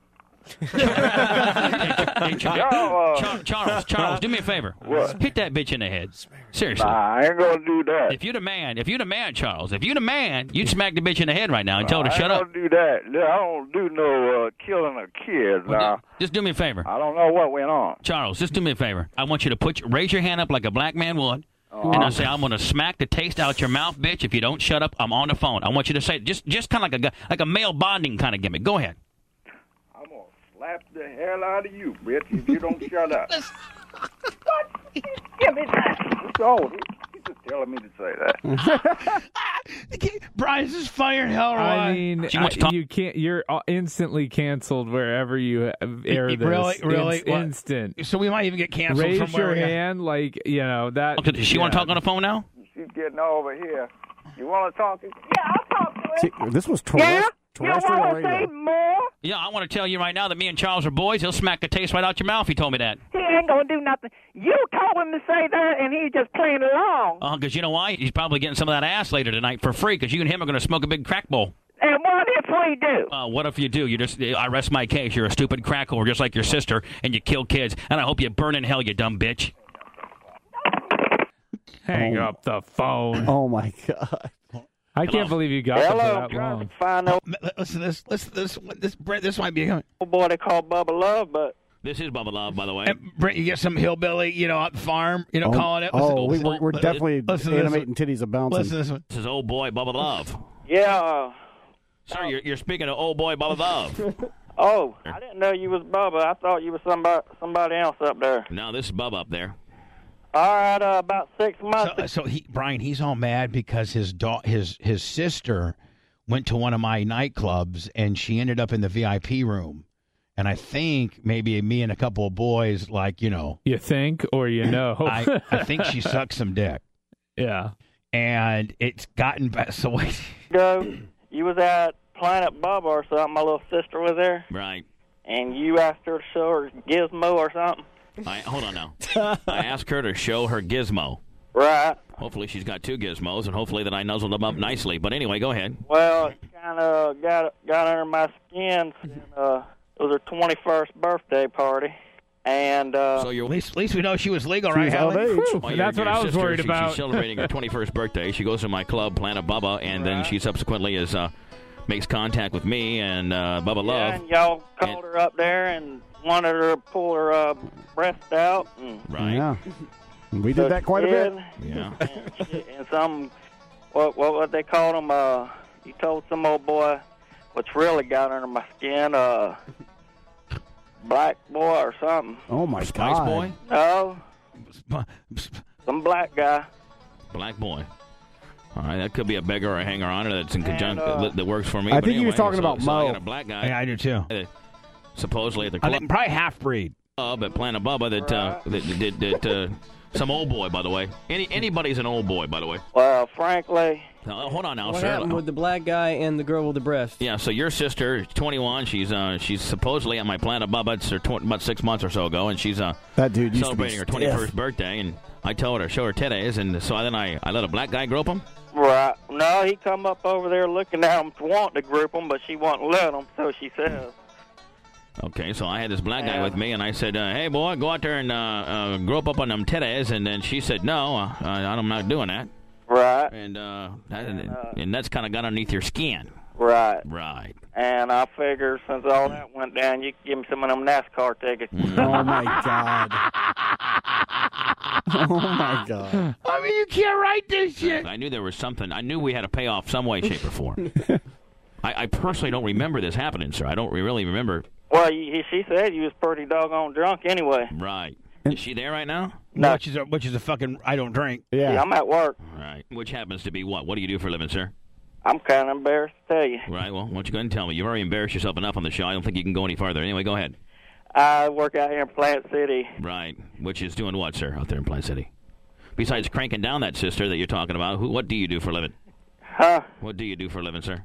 Hey, Char- Char- Charles, Charles, do me a favor. What? Hit that bitch in the head. Seriously. Nah, I ain't gonna do that. If you'd a man, if you'd a man, Charles, if you'd a man, you'd smack the bitch in the head right now and tell her to I shut ain't up. gonna do that. I don't do no uh, killing a kid. Well, Nah. ju- just do me a favor. I don't know what went on. Charles, just do me a favor. I want you to put your, raise your hand up like a black man would. And I say, I'm going to smack the taste out your mouth, bitch. If you don't shut up, I'm on the phone. I want you to say, just just kind of like a gu- like a male bonding kind of gimmick. Go ahead. I'm gonna slap the hell out of you, bitch, if you don't shut up. Give me that. Oh, he, he's just telling me to say that. Brian's just firing hell I right. mean, She wants I- to talk- you can't. You're uh, instantly canceled wherever you air this. Really? Really? Inst- What? instant. So we might even get canceled Raise from where your we are. hand, like you know that. Okay, does she want to yeah. talk on the phone now? She's getting over here. You want to talk? Yeah, I'll talk to her. See, this was Yeah? terrest- You terrestrial want to say radio. more? Yeah, I want to tell you right now that me and Charles are boys. He'll smack the taste right out your mouth. He told me that. He ain't going to do nothing. You told him to say that, and he just playing along. Uh, because you know why? He's probably getting some of that ass later tonight for free because you and him are going to smoke a big crack bowl. And what if we do? Uh, what if you do? You just, I rest my case. You're a stupid crack whore just like your sister, and you kill kids. And I hope you burn in hell, you dumb bitch. Hang up the phone. Oh my God! I can't believe you got them for that long. Find out Listen, this, listen, this, this, Brent, this might be. old boy they call Bubba Love, but This is Bubba Love, by the way. And Brent, you get some hillbilly, you know, out the farm, you know, Oh, calling it. oh, we, listen, we're, we're listen, definitely listen to this animating titties a bouncing. Listen to this one. This is old boy Bubba Love. yeah. Uh, Sir, you're, you're speaking of old boy Bubba Love. oh, I didn't know you was Bubba. I thought you was somebody somebody else up there. No, this is Bubba up there. All right, uh, about six months. So, so he, Brian, he's all mad because his da- his his sister went to one of my nightclubs, and she ended up in the V I P room. And I think maybe me and a couple of boys, like, you know. You think or you know? I, I think she sucked some dick. Yeah. And it's gotten back. So wait. Go, you was at Planet Bubba or something. My little sister was there. Right. And you asked her to show her gizmo or something. I, hold on now. I asked her to show her gizmo. Right. Hopefully she's got two gizmos, and hopefully that I nuzzled them up nicely. But anyway, go ahead. Well, it kind of got got under my skin. And, uh, it was her twenty-first birthday party. And uh, so you're at least, at least we know she was legal, She right, was Helen? of age. Whew. Well, That's your, what your I was sister, worried she, about. She's celebrating her twenty-first birthday. She goes to my club, Planet Bubba, and then she subsequently is uh, makes contact with me and uh, Bubba yeah, Love. and y'all called her up there and wanted her to pull her uh, breast out. And Right. Yeah. We so did that quite a she bit. did. Yeah. And, she, and some, what, what what they called him, uh, you told some old boy, what's really got under my skin, uh, black boy or something. Oh, my Spice God. Boy? No. Some black guy. Black Boy. All right, that could be a beggar or a hanger-on that's in And, conjunction uh, that, that works for me. I but think he was anyway, talking so, about so I Mo. got a black guy. Yeah, I do too. uh, Supposedly at the I club. think probably half-breed. Club at Planet Bubba that uh, that, that, that uh, some old boy, by the way. Any anybody's an old boy, by the way. Well, frankly. Now, hold on now, What sir. happened with the black guy and the girl with the breast? Yeah, so your sister is twenty-one. She's uh, she's supposedly at my Planet Bubba. It's her tw- about six months or so ago, and she's uh, That dude used celebrating to her be twenty-first stiff. birthday. And I told her show her titties, and so then I, I let a black guy grope him. Right. No, he come up over there looking at him, wanting to group him, but she wouldn't let him, so she says. Okay, so I had this black guy with me, and I said, uh, "Hey, boy, go out there and uh, uh, grope up on them titties." And then she said, "No, uh, I'm not doing that." Right. And uh, that, and, and that's kind of got underneath your skin. Right. Right. And I figure since all that went down, you can give me some of them NASCAR tickets. Oh, my God. Oh, my God. I mean, you can't write this shit. I knew there was something. I knew we had to pay off some way, shape, or form. I, I personally don't remember this happening, sir. I don't really remember. Well, you, she said you was pretty doggone drunk anyway. Right. Is she there right now? No, which is a, which is a fucking I don't drink. Yeah. Yeah, I'm at work. Right. Which happens to be what? What do you do for a living, sir? I'm kind of embarrassed to tell you. Right. Well, why don't you go ahead and tell me? You've already embarrassed yourself enough on the show. I don't think you can go any farther. Anyway, go ahead. I work out here in Plant City. Right. Which is doing what, sir, out there in Plant City? Besides cranking down that sister that you're talking about, who? What do you do for a living? Huh? What do you do for a living, sir?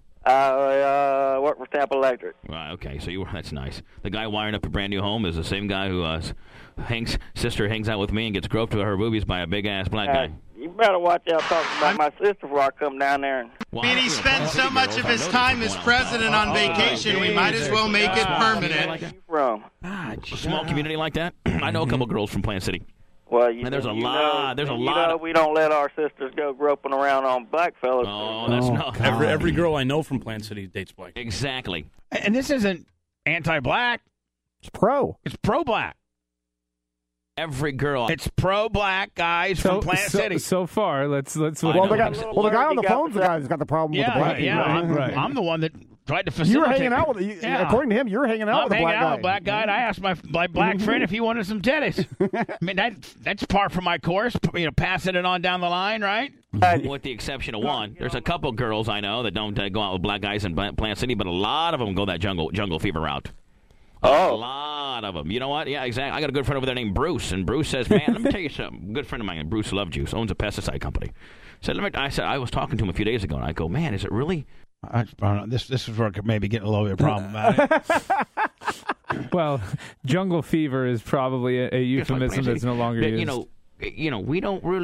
I uh, work for Tampa Electric. Right. Okay. So you that's nice. The guy wiring up a brand new home is the same guy who uh, hangs sister hangs out with me and gets groped to her boobies by a big ass black Uh, guy. you better watch out talking about my sister before I come down there. And... Well, I mean, he spends so much of his time as president on vacation, we might as well make it permanent. From? A small community like that. I know a couple girls from Plant City. Well, you, And there's a you lot- Know, there's a you lot Know, of- we don't let our sisters go groping around on black fellas. Oh, that's Oh, not God. Every, every girl I know from Plant City dates Blake. exactly. And this isn't anti-black. It's pro. It's pro-black. Every girl. It's pro-black guys So, from Plant so, City. so far, let's let's. I Well, know. the guy, well, the guy on the phone's the guy who's got the problem with yeah, the black yeah. people. I'm, I'm the one that tried to You're facilitate. hanging out with, you, Yeah. according to him, you're hanging out I'm with a hanging black out guy. with a black guy, and I asked my my black friend if he wanted some titties. I mean, that that's par for my course. You know, passing it on down the line, right? With the exception of one. There's a couple girls I know that don't uh, go out with black guys in Plant Plant City, but a lot of them go that jungle jungle fever route. Oh. A lot of them. You know what? Yeah, exactly. I got a good friend over there named Bruce, and Bruce says, man, let me tell you something. A good friend of mine, Bruce Love Juice, owns a pesticide company. Said, let me, I said, I was talking to him a few days ago, and I go, man, is it really? I, I don't know. This this is where it could maybe get a little bit problematic. Well, jungle fever is probably a, a euphemism that's no longer That, used. You know, you know, we don't really.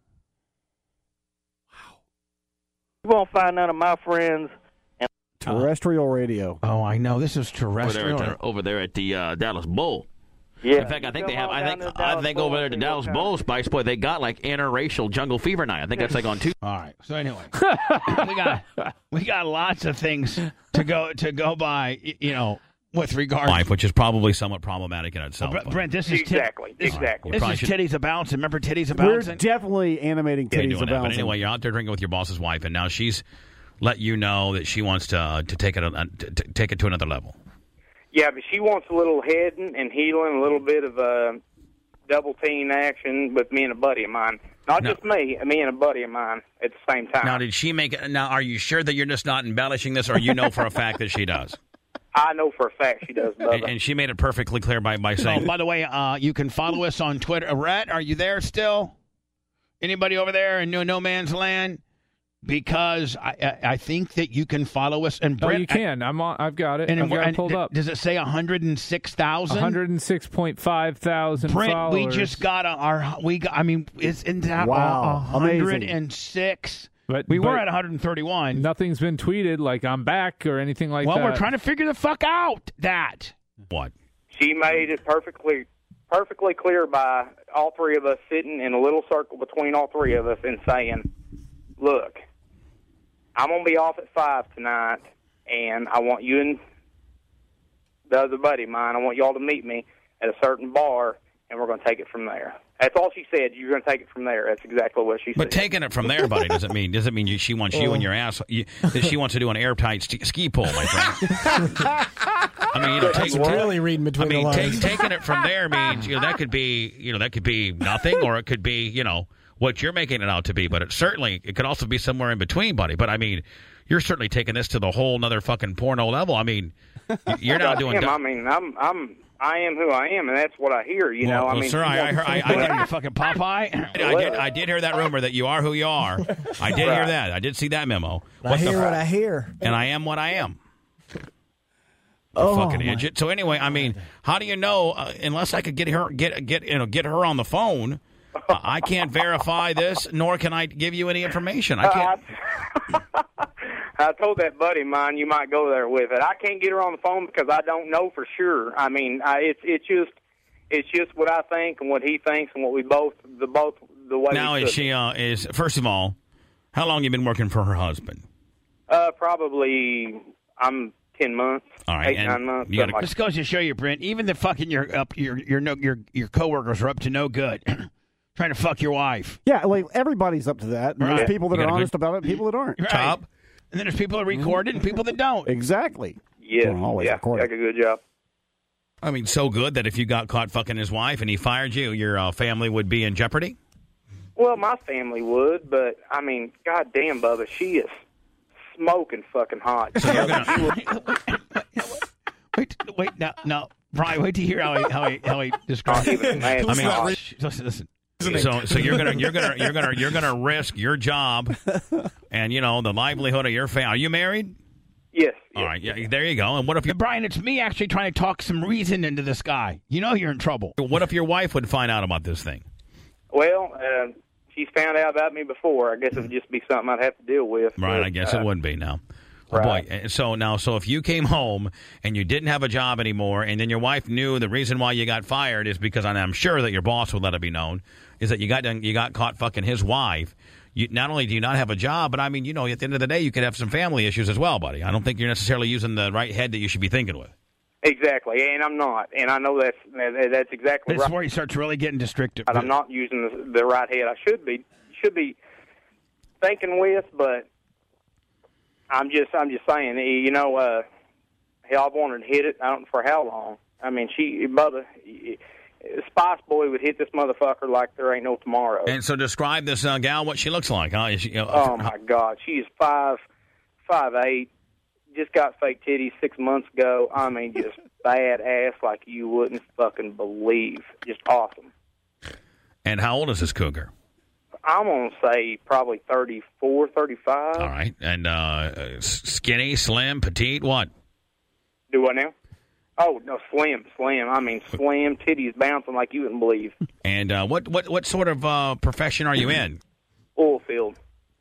You won't find none of my friends. Terrestrial radio. Oh, I know. This is Over terrestrial. there, at, over there at the uh, Dallas Bowl. Yeah. In fact, I think they Come have. on I down think. to the I Dallas think Bowl over there and at the see Dallas what Bowl, kind Spice Boy, they got like interracial jungle fever night. I think that's like on Tuesday. All right. So anyway, we got we got lots of things to go to go by. y- You know, with regard Life, which is probably somewhat problematic in itself. Bre- Brent, this is Exactly, This, exactly. This Probably is should- titties a bouncing. Remember titties a We're bouncing? definitely animating Yeah, titties doing that. about But anyway, you're out there drinking with your boss's wife, and now she's let you know that she wants to uh, to take it uh, to, to take it to another level. Yeah, but she wants a little heading and healing, a little bit of uh, double team action with me and a buddy of mine. Not No. just me, me and a buddy of mine at the same time. Now, did she make it? Now, are you sure that you're just not embellishing this, or you know for a fact that she does? I know for a fact she does, Bubba. And, and she made it perfectly clear by, by saying, oh, by the way, uh, you can follow us on Twitter. Uh, Rhett, are you there still? Anybody over there in No, no Man's Land? Because I, I I think that you can follow us. And Oh, Brett, you can. I'm on, I've got it. And, I've got and it pulled up. Does it say one hundred six thousand? one hundred six point five thousand Brent, followers. we just got a, our we got, I mean, it's in that Wow, one hundred six. But we but were at one hundred thirty-one. Nothing's been tweeted like I'm back or anything like well, that. we're trying to figure the fuck out that. What? She made it perfectly perfectly clear by all three of us sitting in a little circle between all three of us and saying, look, I'm going to be off at five tonight, and I want you and the other buddy of mine, I want y'all to meet me at a certain bar, and we're going to take it from there. That's all she said. You're going to take it from there. That's exactly what she said. But taking it from there, buddy, doesn't mean doesn't mean you, she wants you and your ass. You, that she wants to do an airtight ski, ski pull, my friend. I mean, you know, take, That's really reading between I mean, the take, lines. taking it from there means you know that could be you know that could be nothing, or it could be you know what you're making it out to be. But it certainly it could also be somewhere in between, buddy. But I mean, you're certainly taking this to the whole nother fucking porno level. I mean, you're not doing. Him, I mean, I'm I'm. I am who I am, and that's what I hear. You well, know, I well, mean, sir, I, I, heard, I, I got you fucking Popeye. I did, I did hear that rumor that you are who you are. I did hear that. I did see that memo. I What hear the, what I hear. and I am what I am. Oh, fucking my- idiot. So anyway, I mean, how do you know? Uh, unless I could get her, get get you know, get her on the phone, uh, I can't verify this, nor can I give you any information. I can't. Uh, I told that buddy of mine you might go there with it. I can't get her on the phone because I don't know for sure. I mean, I, it's it's just it's just what I think and what he thinks and what we both the both the way. Now we is took she it. uh, is first of all, how long you been working for her husband? Uh, probably I'm ten months, All right, eight and nine months. you gotta- something like this goes to show you, Brent. Even the fucking your up your your no your your coworkers are up to no good, trying to fuck your wife. Yeah, like everybody's up to that. And Right. There's people that You are got a honest good- about it and people that aren't. Right. Top. And then there's people that record it and people that don't. Exactly. Yeah, Well, always yeah, recorded. like a good job. I mean, so good that if you got caught fucking his wife and he fired you, your uh, family would be in jeopardy? Well, my family would, but I mean, goddamn, Bubba, she is smoking fucking hot. So you're gonna wait, wait, no, no, Brian, wait to hear how he how he how he describes it. I mean, Gosh. sh- listen, listen. So, so you're gonna you're gonna you're gonna you're gonna risk your job and you know the livelihood of your family. Are you married? Yes. All right. Yeah. There you go. And what if you, Brian? It's me actually trying to talk some reason into this guy. You know you're in trouble. What if your wife would find out about this thing? Well, uh, she's found out about me before. I guess it would just be something I'd have to deal with. Right, but, I guess uh, it would be now. Oh right. boy! And So now, so if you came home and you didn't have a job anymore, and then your wife knew the reason why you got fired is because, and I'm sure that your boss would let it be known, is that you got done, you got caught fucking his wife. You, not only do you not have a job, but I mean, you know, at the end of the day, you could have some family issues as well, buddy. I don't think you're necessarily using the right head that you should be thinking with. Exactly, and I'm not, and I know that's that- that's exactly This is right. where he starts really getting distracted. But I'm not using the, the right head. I should be should be thinking with, but I'm just I'm just saying. You know, uh, hell, I've wanted to hit it. I don't know for how long. I mean, she, Bubba, Spice Boy would hit this motherfucker like there ain't no tomorrow. And so, describe this uh, gal, what she looks like. Huh? Is she, uh, Oh my God, she is five five eight. Just got fake titties six months ago. I mean, just bad ass like you wouldn't fucking believe. Just awesome. And how old is this cougar? I'm gonna say probably thirty-four, thirty-five. All right. And uh, s- skinny, slim, petite, what? Do what now? Oh no, slim, slim. I mean, slim, titties bouncing like you wouldn't believe. And uh, what, what, what sort of uh, profession are you in? Oil field.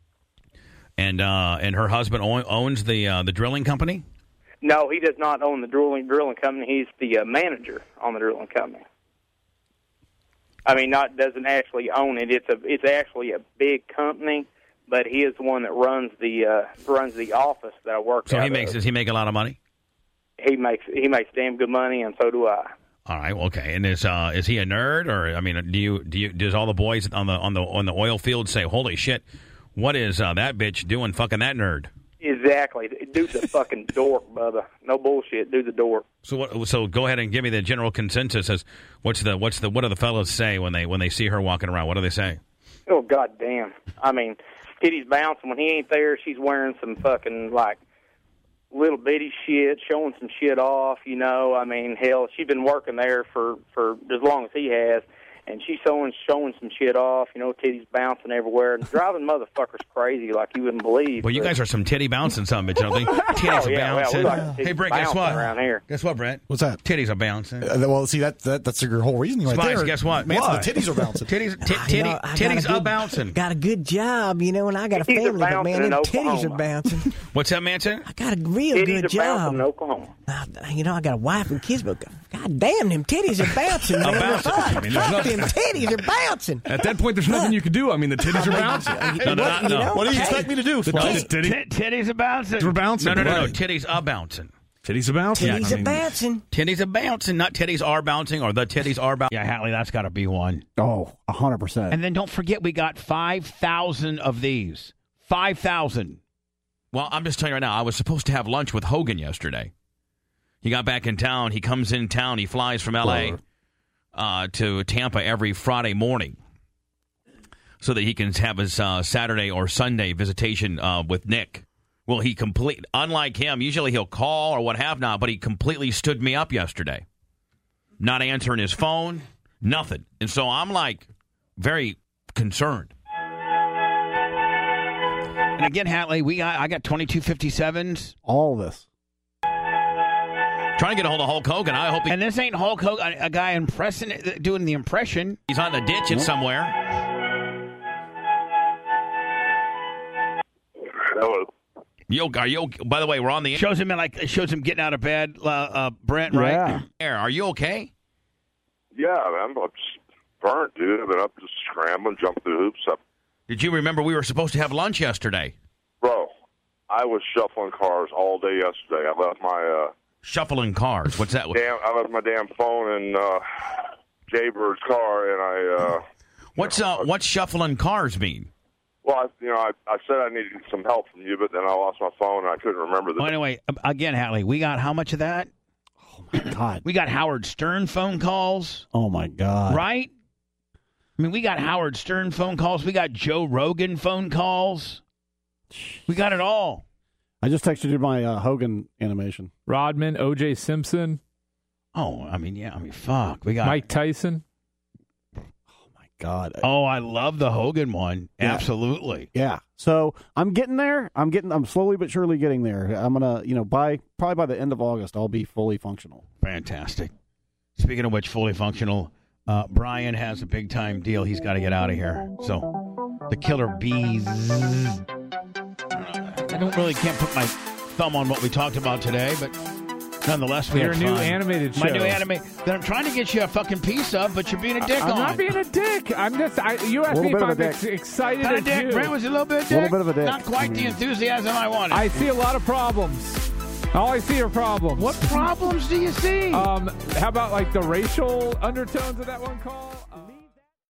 And uh, and her husband o- owns the uh, the drilling company? No, he does not own the drilling drilling company. He's the uh, manager on the drilling company. I mean, not doesn't actually own it. It's a it's actually a big company, but he is the one that runs the uh, runs the office that I work. So out he makes of. does he make a lot of money? He makes he makes damn good money, and so do I. All right, okay. And is uh, is he a nerd, or I mean, do you do you does all the boys on the on the on the oil field say, "Holy shit, what is uh, that bitch doing? Fucking that nerd." Is Exactly. Dude's a fucking dork, Bubba. No bullshit. Dude's a dork. So what, so go ahead and give me the general consensus as what's the what's the what do the fellas say when they when they see her walking around? What do they say? Oh, goddamn. I mean, titties bouncing. When he ain't there, she's wearing some fucking, like, little bitty shit, showing some shit off, you know. I mean, hell, she's been working there for, for as long as he has, and she's showing, showing some shit off, you know, titties bouncing everywhere, and driving motherfuckers crazy like you wouldn't believe. Well, you but, guys are some titty bouncing some bitch, don't think? Titties oh, are yeah, bouncing. well, we like Hey, Brent, guess what? Around here. Guess what, Brent? What's that? Titties are bouncing. Uh, well, see, that, that that's your whole reasoning right Spice, there. guess what? Man, What? the titties are bouncing. Titties, t- Ah, titty, you know, I got titties a good- are bouncing. Got a good job, you know, and I got a Titties are family, but man, bouncing them in titties are Oklahoma. bouncing. What's that, Manson? I got a real Titties good are job. bouncing in Oklahoma. Uh, you know, I got a wife and kids, but God damn, them titties are bouncing, man. bouncing. Fuck, I mean, there's fuck, nothing- them titties are bouncing. At that point, there's nothing you can do. I mean, the titties are bouncing. No, no, What, no, you no. know? What do you Hey, expect me to do? The Fly? titties, titty, T- titties are bouncing. We're bouncing. No, no, no, no. Right. Titties are bouncing. Titties are bouncing. Titties I are mean, bouncing. Titties are bouncing, not titties are bouncing or the titties are bouncing. Yeah, Hatley, that's got to be one. Oh, a hundred percent. And then don't forget, we got five thousand of these. five thousand. Well, I'm just telling you right now, I was supposed to have lunch with Hogan yesterday. He got back in town. He comes in town. He flies from L A uh, to Tampa every Friday morning so that he can have his uh, Saturday or Sunday visitation uh, with Nick. Well, he complete. Unlike him, usually he'll call or what have not, but he completely stood me up yesterday. Not answering his phone, nothing. And so I'm like very concerned. And again, Hatley, we got, I got twenty-two fifty-sevens. All this. Trying to get a hold of Hulk Hogan. I hope. He, and this ain't Hulk Hogan, a, a guy impressing, doing the impression. He's on the ditch nope. somewhere. Hello. Yo, are you? By the way, we're on the. Shows him like shows him getting out of bed. Uh, uh, Brent, right? Yeah. Are you okay? Yeah, man. I'm just burnt, dude. I've been up just scrambling, jumping through hoops. Up. Did you remember we were supposed to have lunch yesterday? Bro, I was shuffling cars all day yesterday. I left my uh, shuffling cars. What's that? Damn, I left my damn phone in uh, Jaybird's car, and I. Uh, what's you know, uh, what's shuffling cars mean? Well, I, you know, I, I said I needed some help from you, but then I lost my phone and I couldn't remember the. Well, anyway, again, Hatley, we got how much of that? Oh my God! We got Howard Stern phone calls. Oh my God! Right? I mean, we got Howard Stern phone calls. We got Joe Rogan phone calls. We got it all. I just texted you my uh, Hogan animation. Rodman, O J Simpson. Oh, I mean, yeah. I mean, fuck. We got Mike Tyson. God. Oh, I love the Hogan one. Yeah. Absolutely. Yeah. So I'm getting there. I'm getting. I'm slowly but surely getting there. I'm gonna, you know, by probably by the end of August, I'll be fully functional. Fantastic. Speaking of which, fully functional. Uh, Brian has a big time deal. He's got to get out of here. So, the Killer Bees. I don't really can't put my thumb on what we talked about today, but nonetheless, we Your had new fun. animated show. My new anime that I'm trying to get you a fucking piece of, but you're being a dick I'm on. not being a dick. I'm just. I, you asked me if I'm ex- excited. Kind as of dick. you. Brent was a little bit of dick. A little bit of a dick. Not quite the enthusiasm I wanted. I see a lot of problems. All I see are problems. What problems do you see? Um, how about like the racial undertones of that one call?